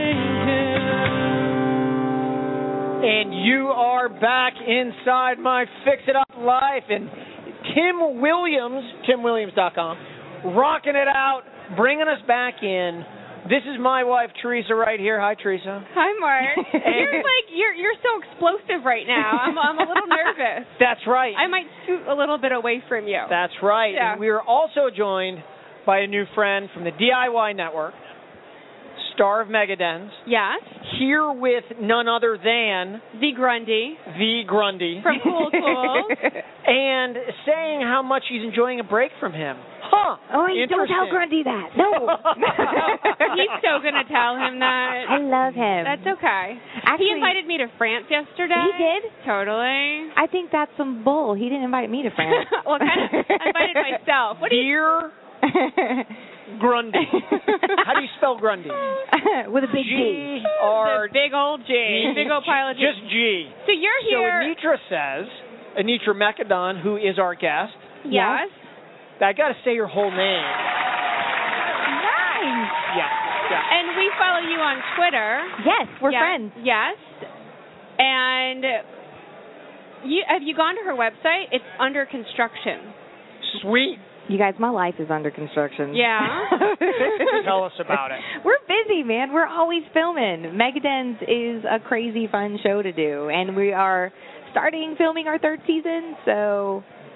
S1: thinking.
S3: And you are back inside my Fix It Up Life, and Tim Williams, TimWilliams.com, rocking it out, bringing us back in. This is my wife, Teresa, right here. Hi, Teresa.
S2: Hi, Mark. You're so explosive right now. I'm a little nervous.
S3: That's right.
S2: I might scoot a little bit away from you.
S3: That's right.
S2: Yeah.
S3: And we are also joined by a new friend from the DIY Network, star of Megadens.
S2: Yes.
S3: Here with none other than
S2: The Grundy.
S3: From
S2: Cool Tools.
S3: And saying how much she's enjoying a break from him. Huh.
S11: Oh, don't tell Grundy that. No.
S2: He's still going to tell him that.
S11: I love him.
S2: That's okay.
S11: Actually,
S2: he invited me to France yesterday.
S11: He did?
S2: Totally.
S11: I think that's some bull. He didn't invite me to France.
S2: Well, kind of. I invited myself. What do you...
S3: Dear Grundy. How do you spell Grundy?
S11: With a big G.
S2: The big old G. Big old pile of G.
S3: Just G.
S2: So you're here.
S3: So Anitra says, Anitra Mekadon, who is our guest.
S2: Yes.
S3: I got to say your whole name.
S11: Nice.
S3: Yeah.
S2: And we follow you on Twitter.
S11: Yes, we're friends.
S2: Yes. And have you gone to her website? It's under construction.
S3: Sweet.
S11: You guys, my life is under construction.
S2: Yeah.
S3: Tell us about it.
S11: We're busy, man. We're always filming. Megadens is a crazy fun show to do, and we are starting filming our third season, so...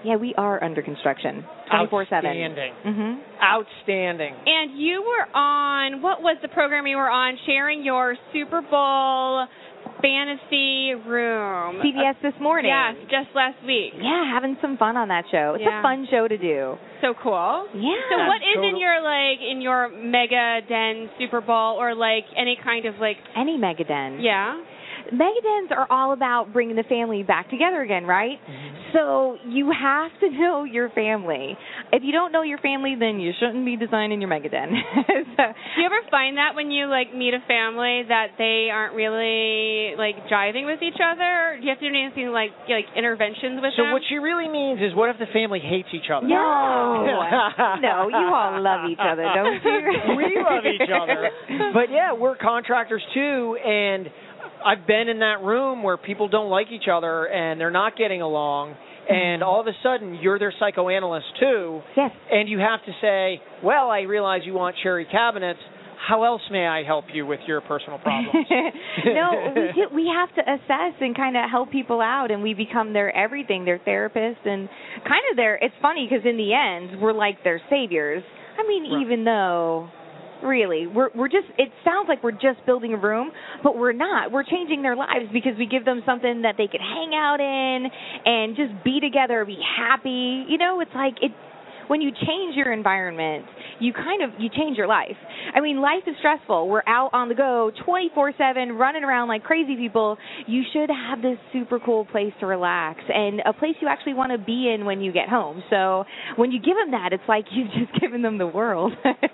S11: Yeah, we are under construction 24/7.
S3: Outstanding.
S11: Mm-hmm.
S3: Outstanding.
S2: And you were on, what was the program you were on, sharing your Super Bowl fantasy room?
S11: CBS This Morning.
S2: Yes, just last week.
S11: Yeah, having some fun on that show. It's
S2: Yeah.
S11: a fun show to do.
S2: So cool.
S11: Yeah.
S2: So what is in your Mega Den Super Bowl, or like any kind of like
S11: Any Mega Den.
S2: Yeah.
S11: Mega Dens are all about bringing the family back together again, right?
S3: Mm-hmm.
S11: So you have to know your family. If you don't know your family, then you shouldn't be designing your Mega Den.
S2: Do you ever find that when you like meet a family that they aren't really like jiving with each other? Do you have to do anything like interventions with
S3: So
S2: them?
S3: what she really means is, what if the family hates each other?
S11: No. No, you all love each other, don't you?
S3: We love each other. But yeah, we're contractors too, and I've been in that room where people don't like each other and they're not getting along, and all of a sudden you're their psychoanalyst too.
S11: Yes.
S3: And you have to say, well, I realize you want cherry cabinets. How else may I help you with your personal problems?
S11: No, we have to assess and kind of help people out, and we become their everything, their therapist, and kind of it's funny because in the end, we're like their saviors. I mean,
S3: Right.
S11: even though... Really, we're just, it sounds like we're just building a room, but we're not. We're changing their lives because we give them something that they could hang out in and just be together, be happy. You know, it's like when you change your environment, you change your life. I mean, life is stressful. We're out on the go 24/7, running around like crazy people. You should have this super cool place to relax and a place you actually want to be in when you get home. So when you give them that, it's like you've just given them the world.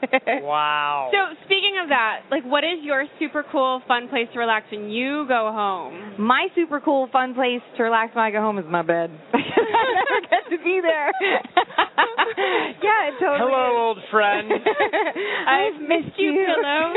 S3: Wow.
S2: So speaking of that, like what is your super cool fun place to relax when you go home?
S11: My super cool fun place to relax when I go home is my bed. I never get to be there. Yeah, it totally.
S3: Hello, old friend.
S2: I've missed you, pillow.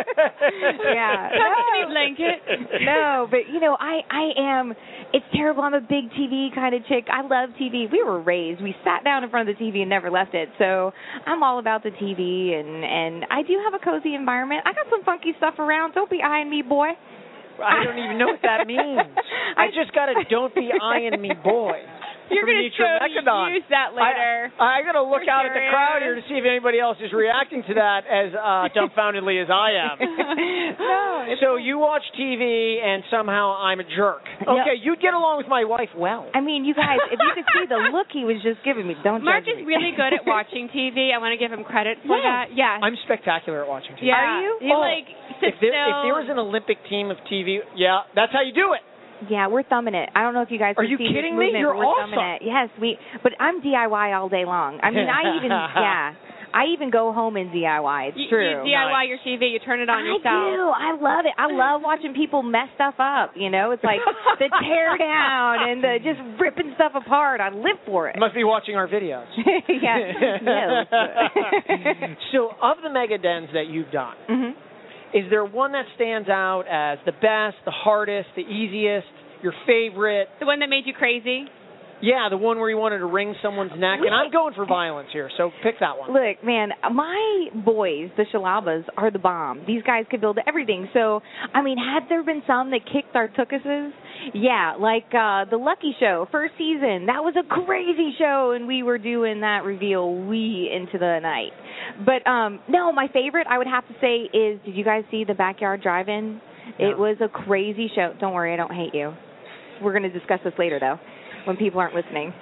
S11: Yeah.
S2: Tuck in a blanket.
S11: No, but I am. It's terrible. I'm a big TV kind of chick. I love TV. We were raised. We sat down in front of the TV and never left it. So I'm all about the TV, and I do have a cozy environment. I got some funky stuff around. Don't be eyeing me, boy.
S3: I don't even know what that means. I just got a "Don't be eyeing me, boy."
S2: You're going to use that later.
S3: I got to look out at the crowd here to see if anybody else is reacting to that as dumbfoundedly as I am.
S11: No,
S3: so you watch TV and somehow I'm a jerk. Okay, you get along with my wife well.
S11: I mean, you guys, if you could see the look he was just giving me, don't
S2: Mark
S11: judge
S2: is
S11: me.
S2: really good at watching TV. I want to give him credit for that. Yes.
S3: I'm spectacular at watching TV.
S2: Yeah.
S11: Are you?
S2: He
S3: if there was an Olympic team of TV, yeah, that's how you do it.
S11: Yeah, we're thumbing it. I don't know if you guys
S3: Are
S11: can
S3: you
S11: see
S3: kidding
S11: this
S3: me?
S11: movement,
S3: You're
S11: but we're
S3: awesome.
S11: thumbing it. Yes, but I'm DIY all day long. I mean, I even go home and DIY. It's true.
S2: You DIY your TV. You turn it on yourself.
S11: I do. I love it. I love watching people mess stuff up. It's like the tear down and the just ripping stuff apart. I live for it.
S3: You must be watching our videos.
S11: Yeah.
S3: So, of the Mega Dens that you've done, is there one that stands out as the best, the hardest, the easiest, your favorite?
S2: The one that made you crazy?
S3: Yeah, the one where you wanted to wring someone's neck. And I'm going for violence here, so pick that one.
S11: Look, man, my boys, the Shalabas, are the bomb. These guys could build everything. So, I mean, had there been some that kicked our tookuses? Yeah, like the Lucky Show, first season. That was a crazy show, and we were doing that reveal wee into the night. But, no, my favorite, I would have to say, is, did you guys see the Backyard Drive-In?
S3: No.
S11: It was a crazy show. Don't worry, I don't hate you. We're going to discuss this later, though, when people aren't listening.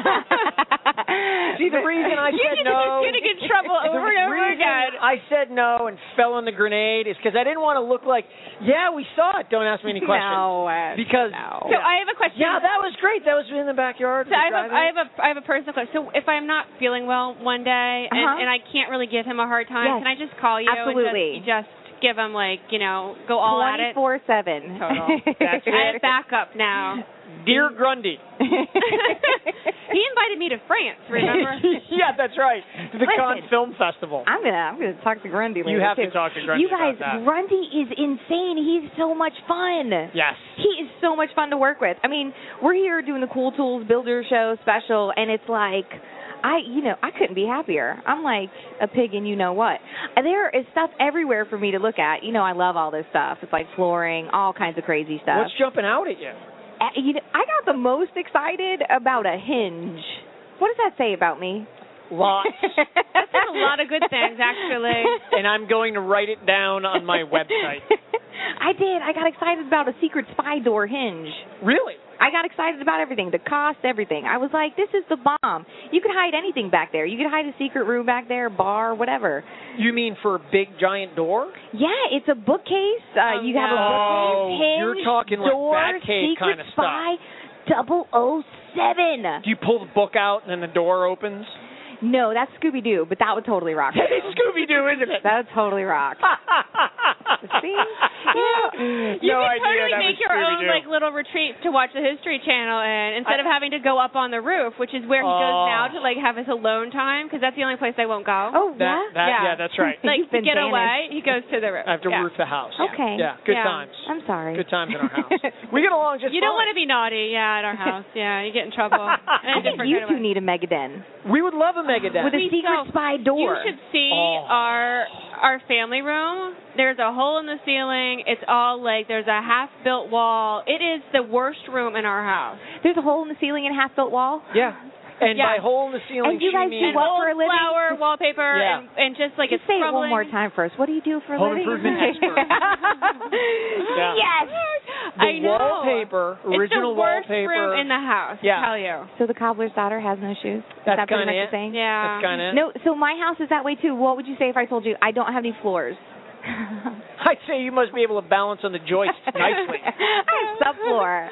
S3: See, the reason I said no...
S2: You're getting in trouble over and over again.
S3: I said no and fell on the grenade is because I didn't want to look like, yeah, we saw it. Don't ask me any questions.
S11: No,
S3: because
S11: no.
S2: So I have a question.
S3: Yeah, that was great. That was in the backyard.
S2: So I have a personal question. So if I'm not feeling well one day and I can't really give him a hard time,
S11: Yes.
S2: can I just call you
S11: Absolutely.
S2: and just give him go all at it?
S11: 24/7.
S2: Total.
S3: That's it.
S2: I have backup now.
S3: Dear Grundy.
S2: He invited me to France, remember?
S3: Yeah, that's right. To the Cannes
S11: Listen,
S3: Film Festival.
S11: I'm gonna talk to Grundy later.
S3: You have
S11: too.
S3: to talk to Grundy
S11: You guys,
S3: about that.
S11: Grundy is insane. He's so much fun.
S3: Yes.
S11: He is so much fun to work with. I mean, we're here doing the Cool Tools Builder Show special, and it's like, I couldn't be happier. I'm like a pig in you-know-what. There is stuff everywhere for me to look at. I love all this stuff. It's like flooring, all kinds of crazy stuff.
S3: What's jumping out at you?
S11: I got the most excited about a hinge. What does that say about me?
S3: Lots.
S2: That says a lot of good things, actually.
S3: And I'm going to write it down on my website.
S11: I did. I got excited about a secret spy door hinge.
S3: Really?
S11: I got excited about everything, the cost, everything. I was like, this is the bomb. You could hide anything back there. You could hide a secret room back there, bar, whatever.
S3: You mean for a big, giant door?
S11: Yeah, it's a bookcase. You have a bookcase, hinge,
S3: you're talking like
S11: door,
S3: Batcave kind of
S11: spy,
S3: stuff.
S11: 007.
S3: Do you pull the book out and then the door opens?
S11: No, that's Scooby-Doo, but that would totally rock.
S3: It's Scooby-Doo, isn't it?
S11: That would totally rock. See?
S2: You
S3: no
S2: could
S3: idea
S2: totally
S3: that
S2: make
S3: was
S2: your own
S3: Scooby-Doo.
S2: like little retreats to watch the History Channel, and instead of having to go up on the roof, which is where he goes now to like have his alone time, because that's the only place I won't go.
S11: Oh,
S3: yeah, that's right.
S2: Like
S11: You've
S2: to
S11: been
S2: get
S11: banished.
S2: away, he goes to the roof.
S3: I have to roof the house.
S11: Okay.
S3: Yeah, good times.
S11: I'm sorry.
S3: Good times in our house. We get along just
S2: You don't want to be naughty, at our house. Yeah, you get in trouble.
S11: I think you two need a Megaden.
S3: We would love a Megaden.
S11: With a secret spy door.
S2: You should see our family room. There's a hole in the ceiling. It's all like there's a half-built wall. It is the worst room in our house.
S11: There's a hole in the ceiling and a half-built wall?
S3: Yeah. And by hole in the ceiling,
S11: and you guys
S3: she
S11: do
S3: means
S11: what for a living?
S2: Flower, wallpaper, and just like
S11: just
S2: it's
S11: say
S2: crumbling.
S11: it one more time first. What do you do for a
S3: Home
S11: living?
S3: improvement expert. Yeah.
S11: Yes.
S2: I know.
S3: Wallpaper, original
S2: it's the worst
S3: wallpaper.
S2: room in the house.
S3: Yeah.
S2: I tell you.
S11: So the cobbler's daughter has no shoes?
S3: That's
S11: is that pretty
S3: kinda
S11: much
S3: it.
S11: the saying?
S2: Yeah.
S3: That's kind of
S11: No, so my house is that way too. What would you say if I told you I don't have any floors?
S3: I'd say you must be able to balance on the joists nicely.
S11: I have subfloor.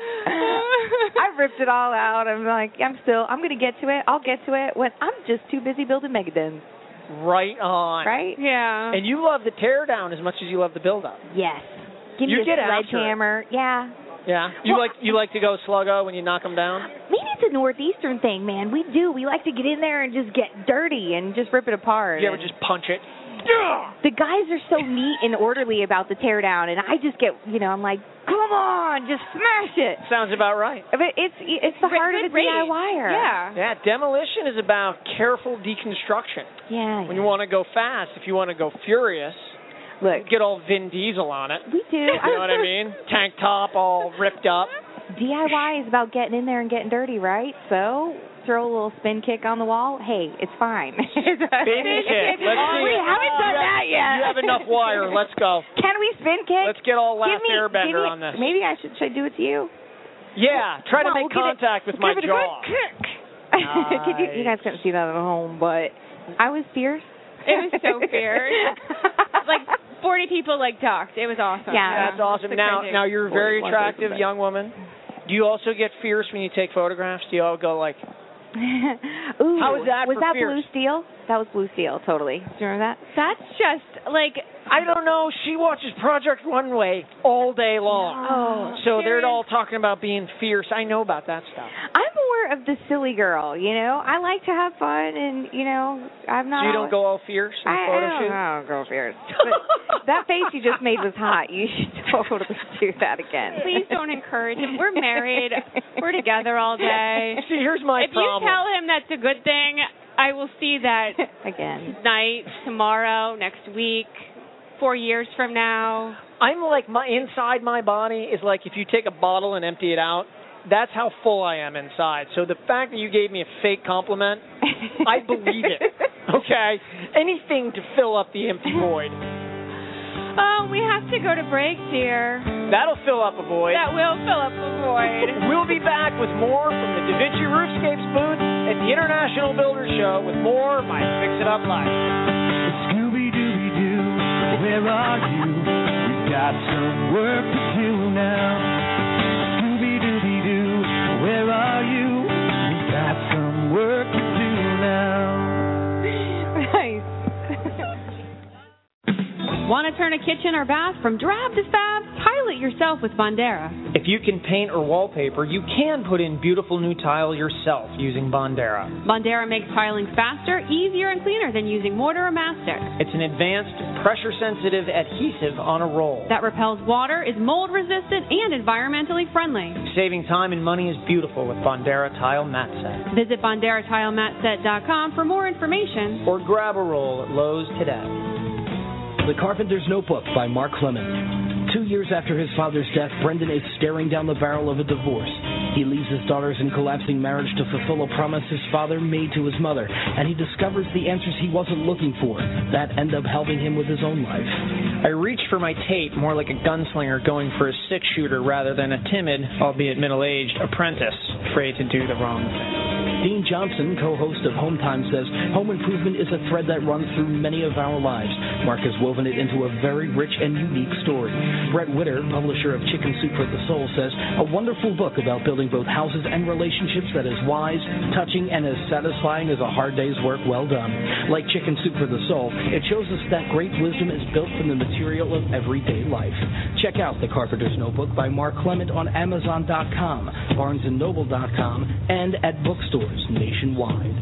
S11: I ripped it all out. I'm like, I'm going to get to it. I'll get to it when I'm just too busy building Megadens.
S3: Right on.
S11: Right?
S2: Yeah.
S3: And you love the tear down as much as you love the build up.
S11: Yes. Give me
S3: You
S11: a
S3: get after it.
S11: sledgehammer. Yeah.
S3: Yeah. You like to go sluggo when you knock them down?
S11: Maybe it's a Northeastern thing, man. We do. We like to get in there and just get dirty and just rip it apart.
S3: You ever just punch it?
S11: The guys are so neat and orderly about the teardown, and I just get, I'm like, come on, just smash it.
S3: Sounds about right.
S11: But it's the heart of a DIYer.
S2: Yeah.
S3: Yeah, demolition is about careful deconstruction.
S11: Yeah.
S3: When you want to go fast, if you want to go furious,
S11: look,
S3: get all Vin Diesel on it.
S11: We do.
S3: You know what I mean? Tank top all ripped up.
S11: DIY is about getting in there and getting dirty, right? So throw a little spin kick on the wall. Hey, it's fine.
S3: Spin kick. Let's see.
S11: We haven't done that yet.
S3: You have enough wire. Let's go.
S11: Can we spin kick?
S3: Let's get all last airbender on this.
S11: Maybe I should I do it to you?
S3: Yeah. Try to make contact with my jaw.
S11: You guys couldn't see that at home, but I was fierce.
S2: It was so fierce. Like 40 people ducked. It was awesome.
S11: Yeah.
S3: That's awesome. Now you're a very attractive young woman. Do you also get fierce when you take photographs? Do you all go like,
S11: ooh,
S3: how was that
S11: was
S3: for
S11: that
S3: fierce?
S11: Blue Steel? That was Blue Steel, totally. Do you remember that?
S2: That's just
S3: I don't know. She watches Project Runway all day long.
S11: Oh,
S3: so they're all talking about being fierce. I know about that stuff.
S11: I'm more of the silly girl, I like to have fun, and, I'm not.
S3: So you don't go all fierce in the photo shoot?
S11: I don't go fierce. But that face you just made was hot. You should totally do that again.
S2: Please don't encourage him. We're married. We're together all day.
S3: See, here's my problem.
S2: If you tell him that's a good thing, I will see that
S11: again
S2: tonight, tomorrow, next week, 4 years from now.
S3: I'm like, inside my body is like if you take a bottle and empty it out. That's how full I am inside. So the fact that you gave me a fake compliment, I believe it. Okay? Anything to fill up the empty void.
S2: Oh, we have to go to break, dear.
S3: That'll fill up a void.
S2: That will fill up a void.
S3: We'll be back with more from the Da Vinci Roofscapes booth at the International Builders Show with more of my Fix It Up Life.
S1: Scooby-Dooby-Doo, where are you? We've got some work to do now. Scooby-Dooby-Doo, where are you? We've got some work to do now.
S11: Nice.
S2: Want to turn a kitchen or bath from drab to fab? Tile it yourself with Bondera.
S9: If you can paint or wallpaper, you can put in beautiful new tile yourself using Bondera.
S2: Bondera makes tiling faster, easier, and cleaner than using mortar or mastic.
S9: It's an advanced, pressure-sensitive adhesive on a roll
S2: that repels water, is mold-resistant, and environmentally friendly.
S9: Saving time and money is beautiful with Bondera Tile Mat Set.
S2: Visit BonderaTileMatSet.com for more information.
S9: Or grab a roll at Lowe's today.
S8: The Carpenter's Notebook by Mark Clemens. 2 years after his father's death, Brendan is staring down the barrel of a divorce. He leaves his daughters in collapsing marriage to fulfill a promise his father made to his mother, and he discovers the answers he wasn't looking for that end up helping him with his own life.
S9: I reached for my tape more like a gunslinger going for a six-shooter rather than a timid, albeit middle-aged, apprentice afraid to do the wrong thing.
S8: Dean Johnson, co-host of Home Time, says home improvement is a thread that runs through many of our lives. Mark has woven it into a very rich and unique story. Brett Witter, publisher of Chicken Soup for the Soul, says a wonderful book about building both houses and relationships that is wise, touching, and as satisfying as a hard day's work well done. Like Chicken Soup for the Soul, it shows us that great wisdom is built from the material of everyday life. Check out The Carpenter's Notebook by Mark Clement on Amazon.com, BarnesandNoble.com, and at bookstores nationwide.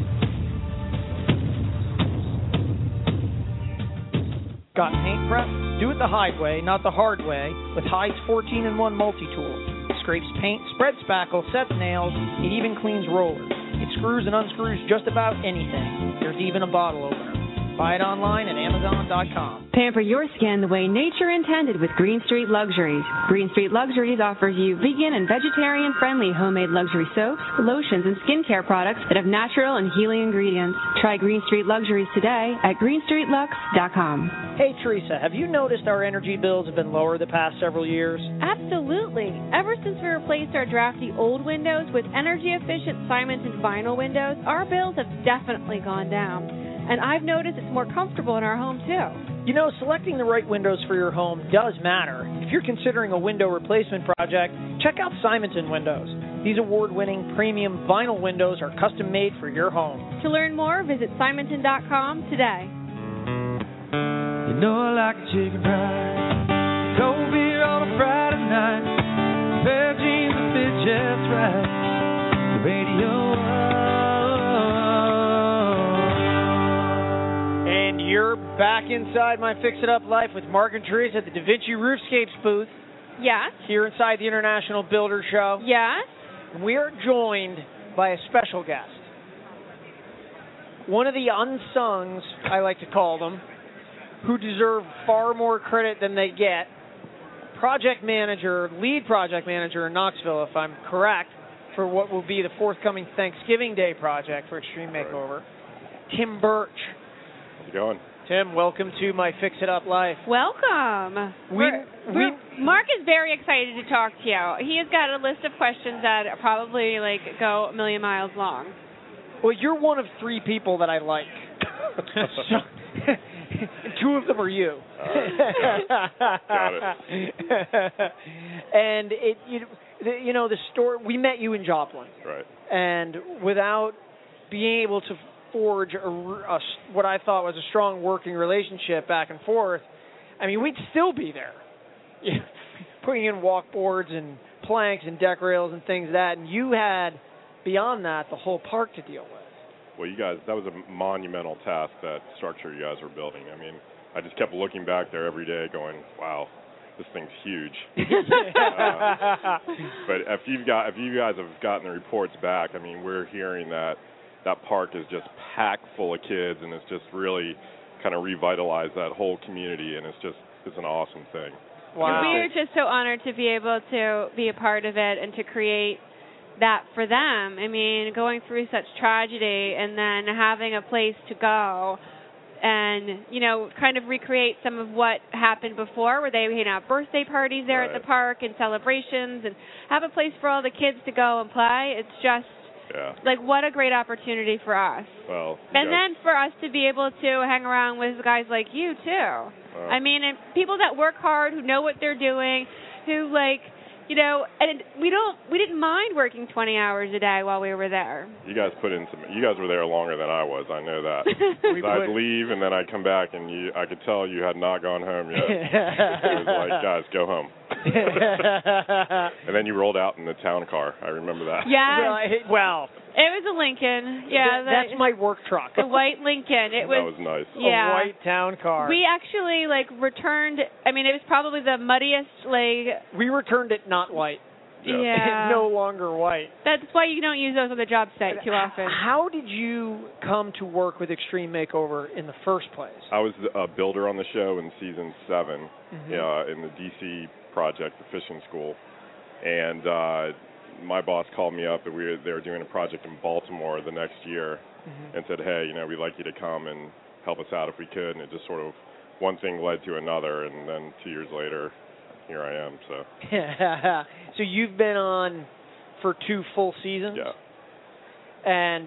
S6: Got paint prep? Do it the Hyde way, not the hard way, with Hyde's 14-in-1 multi-tool. It scrapes paint, spreads spackle, sets nails, it even cleans rollers. It screws and unscrews just about anything. There's even a bottle opener. Buy it online at Amazon.com.
S4: Pamper your skin the way nature intended with Green Street Luxuries. Green Street Luxuries offers you vegan and vegetarian-friendly homemade luxury soaps, lotions, and skincare products that have natural and healing ingredients. Try Green Street Luxuries today at greenstreetlux.com.
S6: Hey, Teresa, have you noticed our energy bills have been lower the past several years?
S2: Absolutely. Ever since we replaced our drafty old windows with energy-efficient Simonton vinyl windows, our bills have definitely gone down. And I've noticed it's more comfortable in our home, too.
S6: You know, selecting the right windows for your home does matter. If you're considering a window replacement project, check out Simonton Windows. These award-winning premium vinyl windows are custom-made for your home.
S2: To learn more, visit Simonton.com today.
S1: You know I like a chicken fried, cold beer on a Friday night, a pair of jeans that fit just right, the radio.
S3: And you're back inside my Fix It Up Life with Mark and Teresa at the Da Vinci Roofscapes booth.
S2: Yes.
S3: Here inside the International Builder Show.
S2: Yes.
S3: We are joined by a special guest. One of the unsungs, I like to call them, who deserve far more credit than they get. Lead project manager in Knoxville, if I'm correct, for what will be the forthcoming Thanksgiving Day project for Extreme Makeover. Tim Birch.
S12: How's it going?
S3: Tim, welcome to my Fix It Up Life.
S2: Welcome. Mark is very excited to talk to you. He has got a list of questions that probably go a million miles long.
S3: Well, you're one of three people that I like. Two of them are you.
S12: Got it.
S3: And the story. We met you in Joplin,
S12: right?
S3: And without being able to forge what I thought was a strong working relationship back and forth, I mean, we'd still be there, putting in walkboards and planks and deck rails and things that. And you had, beyond that, the whole park to deal with.
S12: Well, you guys, that was a monumental task, that structure you guys were building. I mean, I just kept looking back there every day going, wow, this thing's huge. But if you guys have gotten the reports back, I mean, we're hearing that park is just packed full of kids, and it's just really kind of revitalized that whole community, and it's an awesome thing.
S2: Wow. We are just so honored to be able to be a part of it and to create that for them. I mean, going through such tragedy and then having a place to go and, kind of recreate some of what happened before, where they have birthday parties there at the park and celebrations and have a place for all the kids to go and play. It's just what a great opportunity for us.
S12: Well,
S2: and then for us to be able to hang around with guys like you too. I mean, and people that work hard, who know what they're doing, who and we didn't mind working 20 hours a day while we were there.
S12: You guys you guys were there longer than I was, I know that. I'd leave and then I'd come back and I could tell you had not gone home yet. It was like, guys, go home. And then you rolled out in the town car. I remember that.
S2: Yeah.
S3: Well,
S2: it was a Lincoln. Yeah,
S3: that's my work truck.
S2: The white Lincoln. It was.
S12: That was nice.
S2: Yeah.
S3: A white town car.
S2: We actually returned. I mean, it was probably the muddiest
S3: We returned it not white.
S2: Yeah.
S3: It's no longer white.
S2: That's why you don't use those on the job site too often.
S3: How did you come to work with Extreme Makeover in the first place?
S12: I was a builder on the show in season 7, in the DC project, the fishing school. And, my boss called me up, and they were doing a project in Baltimore the next year, and said, hey, we'd like you to come and help us out if we could. And it just sort of, one thing led to another, and then 2 years later, here I am. So.
S6: So you've been on for 2 full seasons?
S12: Yeah.
S6: And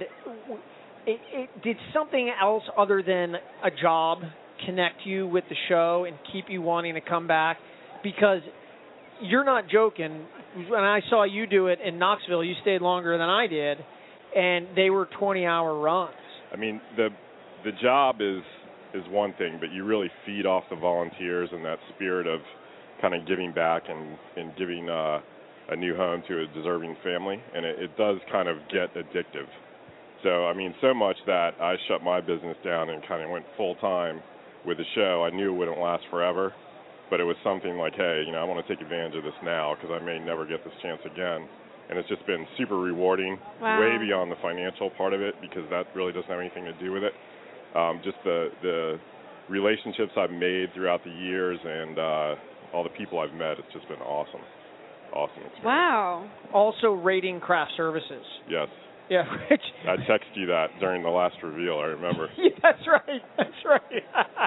S6: did something else other than a job connect you with the show and keep you wanting to come back? Because you're not joking. When I saw you do it in Knoxville, you stayed longer than I did, and they were 20-hour runs.
S12: I mean, the job is one thing, but you really feed off the volunteers and that spirit of kind of giving back and giving a new home to a deserving family, and it does kind of get addictive. So, I mean, so much that I shut my business down and kind of went full-time with the show. I knew it wouldn't last forever, but it was something like, hey, I want to take advantage of this now because I may never get this chance again. And it's just been super rewarding, way beyond the financial part of it, because that really doesn't have anything to do with it. Just the relationships I've made throughout the years and all the people I've met, it's just been awesome. Awesome experience.
S2: Wow.
S6: Also rating craft services.
S12: Yes.
S6: Yeah, Rich.
S12: I texted you that during the last reveal, I remember.
S6: Yeah, that's right.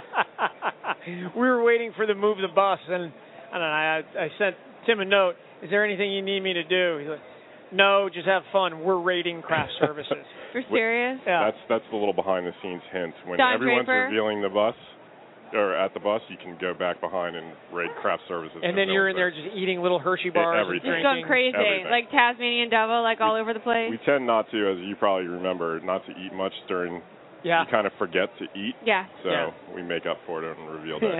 S6: We were waiting for the move the bus, and I sent Tim a note. Is there anything you need me to do? He's like, no, just have fun. We're rating craft services.
S2: You're serious?
S12: Yeah. That's the little behind-the-scenes hint. When
S2: Don
S12: everyone's
S2: Draper?
S12: revealing the bus, or at the bus, you can go back behind and rate craft services.
S6: And then you're in there just eating little Hershey bars.
S12: Everything.
S6: And
S2: just going crazy,
S12: everything.
S2: like Tasmanian devil, like all over the place.
S12: We tend not to, as you probably remember, not to eat much during.
S6: Yeah.
S12: You kind of forget to eat.
S2: Yeah.
S12: So we make up for it on reveal day.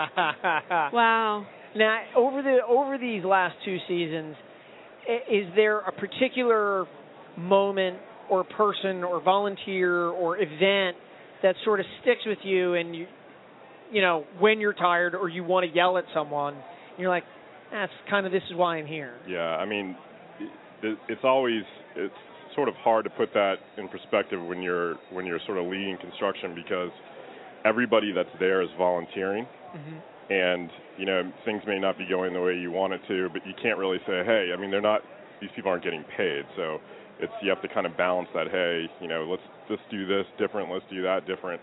S2: Wow.
S6: Now, over these last 2 seasons, is there a particular moment or person or volunteer or event that sort of sticks with you, and you know, when you're tired or you want to yell at someone, you're like, that's kind of, this is why I'm here.
S12: Yeah, I mean, it's sort of hard to put that in perspective when you're sort of leading construction, because everybody that's there is volunteering, and things may not be going the way you want it to, but you can't really say, hey, I mean, these people aren't getting paid, so you have to kind of balance that. Hey, let's just do this different, let's do that different.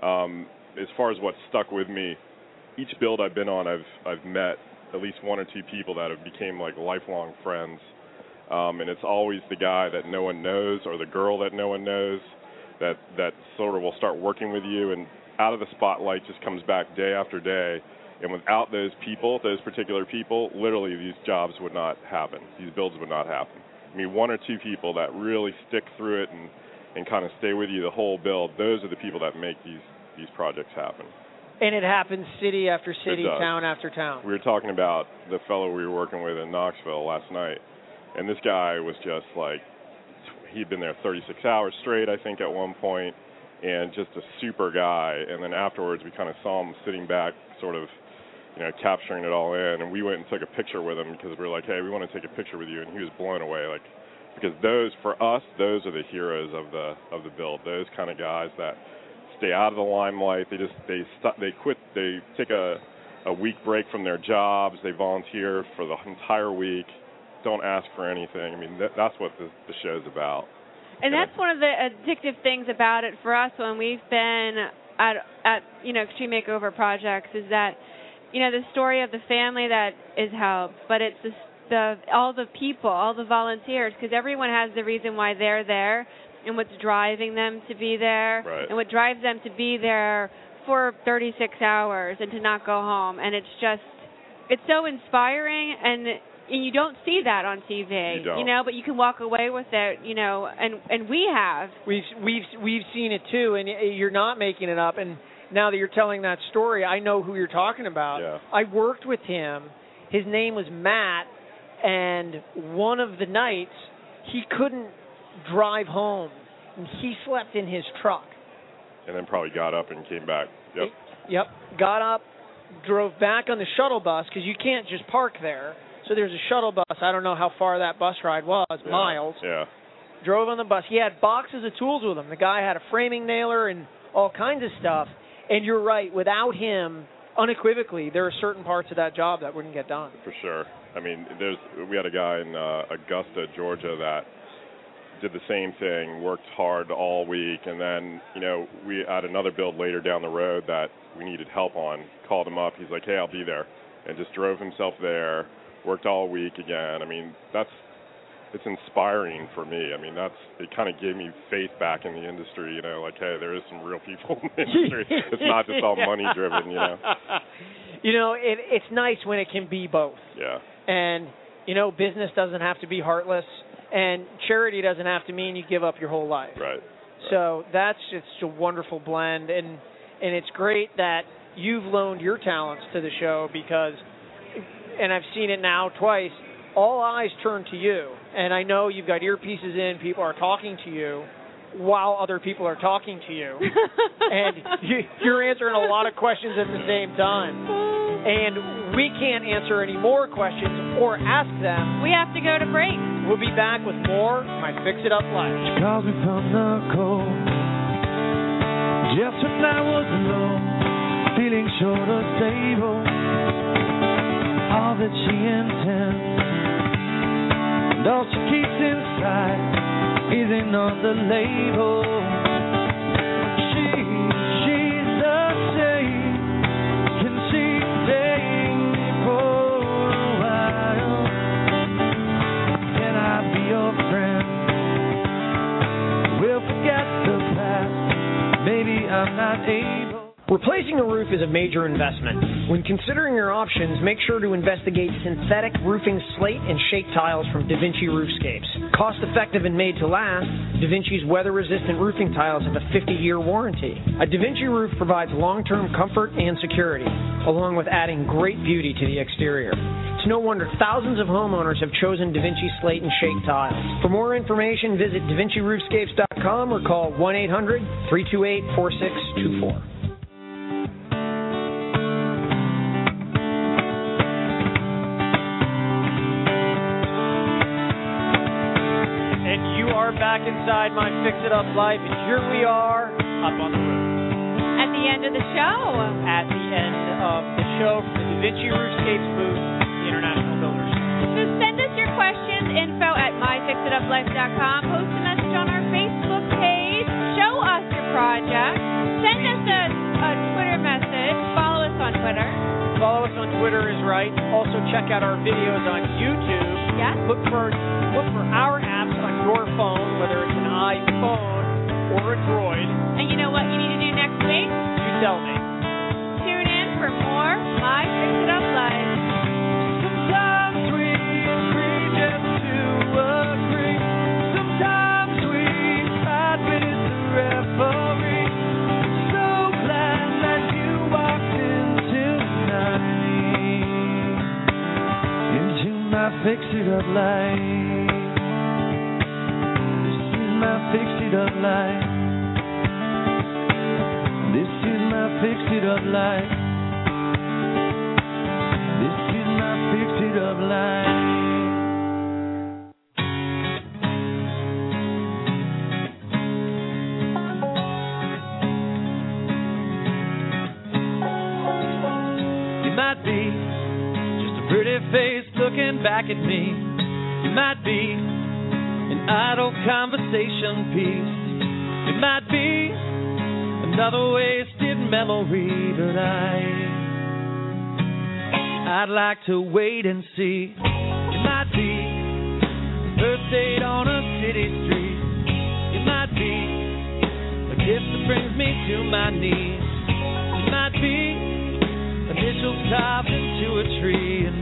S12: As far as what stuck with me, each build I've been on, I've met at least 1 or 2 people that have became like lifelong friends, and it's always the guy that no one knows or the girl that no one knows that sort of will start working with you, and out of the spotlight just comes back day after day. And without those people, those particular people, literally these jobs would not happen. These builds would not happen. I mean, 1 or 2 people that really stick through it and kind of stay with you the whole build, those are the people that make these projects happen.
S6: And it happens city after city, town after town.
S12: We were talking about the fellow we were working with in Knoxville last night, and this guy was just like, he'd been there 36 hours straight, I think, at one point, and just a super guy. And then afterwards, we kind of saw him sitting back, sort of, capturing it all in, and we went and took a picture with him because we were like, hey, we want to take a picture with you, and he was blown away, like, because for us, those are the heroes of the build. Those kind of guys that stay out of the limelight. They quit. They take a week break from their jobs. They volunteer for the entire week. Don't ask for anything. I mean, that's what the show's about.
S2: And that's one of the addictive things about it for us when we've been at Extreme Makeover projects, is that the story of the family that is helped, but it's all the people, all the volunteers, because everyone has the reason why they're there and what's driving them to be there,
S12: right,
S2: and what drives them to be there for 36 hours and to not go home. And it's so inspiring, and you don't see that on TV,
S12: you don't.
S2: but you can walk away with it, and we have.
S6: We've seen it too, and you're not making it up. And now that you're telling that story, I know who you're talking about.
S12: Yeah.
S6: I worked with him. His name was Matt, and one of the nights he couldn't drive home, and he slept in his truck.
S12: And then probably got up and came back.
S6: Yep. Got up, drove back on the shuttle bus, because you can't just park there. So there's a shuttle bus. I don't know how far that bus ride was, miles.
S12: Yeah.
S6: Drove on the bus. He had boxes of tools with him. The guy had a framing nailer and all kinds of stuff. And you're right, without him, unequivocally, there are certain parts of that job that wouldn't get done.
S12: For sure. I mean, we had a guy in Augusta, Georgia, that did the same thing, worked hard all week, and then, we had another build later down the road that we needed help on. Called him up. He's like, hey, I'll be there. And just drove himself there, worked all week again. I mean, it's inspiring for me. I mean, it kind of gave me faith back in the industry, like, hey, there is some real people in the industry. It's not just all money-driven,
S6: It's nice when it can be both.
S12: Yeah.
S6: And, business doesn't have to be heartless, and charity doesn't have to mean you give up your whole life.
S12: Right.
S6: So that's just a wonderful blend, and it's great that you've loaned your talents to the show because, and I've seen it now twice, all eyes turn to you. And I know you've got earpieces in, people are talking to you while other people are talking to you. And you're answering a lot of questions at the same time. And we can't answer any more questions or ask them.
S2: We have to go to break.
S6: We'll be back with more My Fix It Up Life.
S1: She calls me from the cold, just when I was alone, feeling short or stable. All that she intends and all she keeps inside isn't on the label. She's the same. Can she stay for a while? Can I be your friend? We'll forget the past. Maybe I'm not able.
S6: Replacing a roof is a major investment. When considering your options, make sure to investigate synthetic roofing slate and shake tiles from DaVinci Roofscapes. Cost-effective and made to last, DaVinci's weather-resistant roofing tiles have a 50-year warranty. A DaVinci roof provides long-term comfort and security, along with adding great beauty to the exterior. It's no wonder thousands of homeowners have chosen DaVinci slate and shake tiles. For more information, visit DaVinciRoofscapes.com or call 1-800-328-4624. Back inside My Fix It Up Life, and here we are up on the roof.
S2: At the end of the show.
S6: At the end of the show from the DaVinci Roofscapes booth, the International Builders.
S2: So send us your questions, info@myfixituplife.com. Post a message on our Facebook page. Show us your project. Send us a Twitter message. Follow us on Twitter.
S6: Follow us on Twitter is right. Also check out our videos on YouTube.
S2: Yeah.
S6: Look for our apps on your phone, whether it's an iPhone or a Droid.
S2: And you know what you need to do next week?
S6: You tell me.
S2: Tune in for more My Fix It Up Live.
S1: Sometimes we agree just to agree. Sometimes we fight with the referee. So glad that you walked in tonight into my Fix It Up life. My Fix It Up life. This is my Fix It Up life. This is my Fix It Up life. You might be just a pretty face looking back at me. You might be an idle conversation piece. It might be another wasted memory, but I'd like to wait and see. It might be a first date on a city street. It might be a kiss that brings me to my knees. It might be initials carved into a tree, and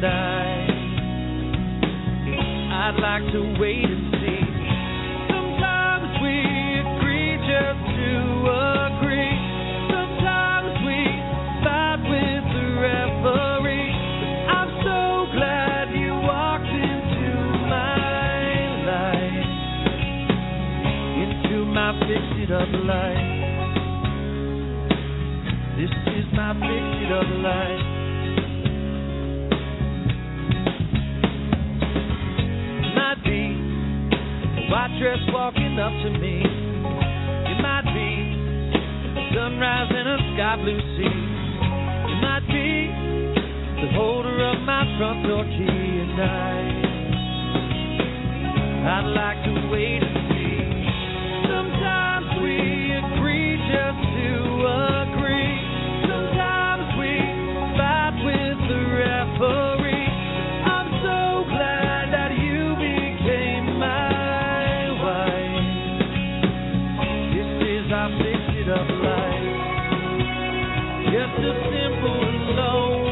S1: I'd like to wait and see. Sometimes we agree just to agree. Sometimes we fight with the referee. But I'm so glad you walked into my life, into my Fix It Up life. This is my Fix It Up life. White dress walking up to me. It might be a sunrise in a sky blue sea. It might be the holder of my front door key at night. I'd like to wait and see. Sometimes we agree just to agree. Sometimes we fight with the referee. I'm so glad that you became my wife. This is our fix it up life. Just a simple, low